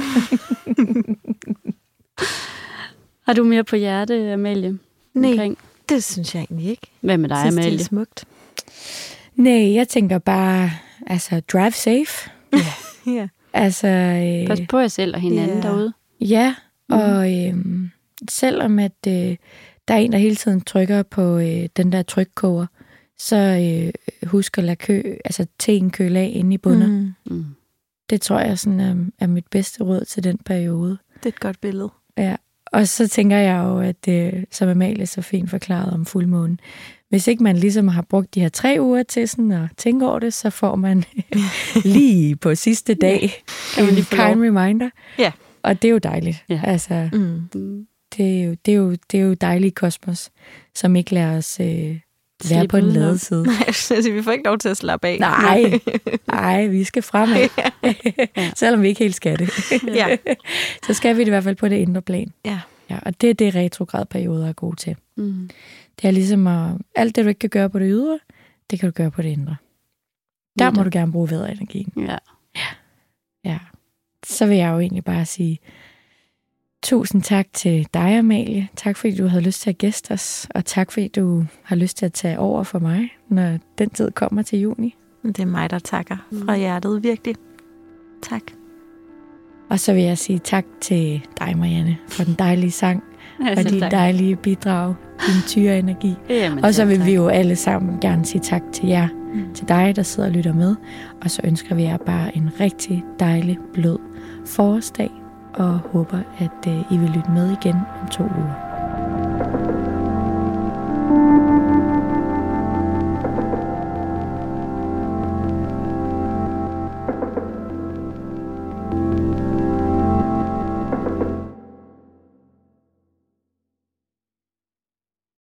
Har du mere på hjerte, Amalie? Nej, omkring? Det synes jeg egentlig ikke. Hvad med dig, jeg synes, Amalie? Det er smukt. Nej, jeg tænker bare, altså, drive safe. Ja. ja. Altså, øh, pas på jer selv og hinanden yeah. derude. Ja, og øh, selvom at øh, der er en, der hele tiden trykker på øh, den der trykkoger, så øh, husk at lade kø, altså teen køle af inde i bunder. Mm. Mm. Det tror jeg sådan er, er mit bedste råd til den periode. Det er et godt billede. Ja, og så tænker jeg jo, at øh, som Amalie så fint forklaret om fuldmånen, hvis ikke man ligesom har brugt de her tre uger til sådan at tænke over det, så får man lige på sidste dag ja, en kind reminder. Ja. Og det er jo dejligt. Ja. Altså, mm. det, er jo, det, er jo, det er jo dejligt kosmos, som ikke lader os øh, være på den lade side. Nej, altså, vi får ikke lov til at slappe af. Nej, nej, vi skal fremad. Ja. Selvom vi ikke helt skal det. Ja. Så skal vi det i hvert fald på det indre plan. Ja. Ja, og det er det, retrogradperioder er gode til. Mm. Det er ligesom, at alt det, du ikke kan gøre på det ydre, det kan du gøre på det indre. Der må du gerne bruge vædderenergien. Ja. Ja. Ja. Så vil jeg jo egentlig bare sige tusind tak til dig, Amalie. Tak fordi du havde lyst til at gæste os, og tak fordi du har lyst til at tage over for mig, når den tid kommer til juni. Det er mig, der takker fra hjertet, virkelig. Tak. Og så vil jeg sige tak til dig, Marianne, for den dejlige sang Ja, og de tak. dejlige bidrag, din tyre energi. Jamen, Og så vil tak. vi jo alle sammen gerne sige tak til jer, mm. til dig, der sidder og lytter med. Og så ønsker vi jer bare en rigtig dejlig, blød forårsdag, og håber, at uh, I vil lytte med igen om to uger.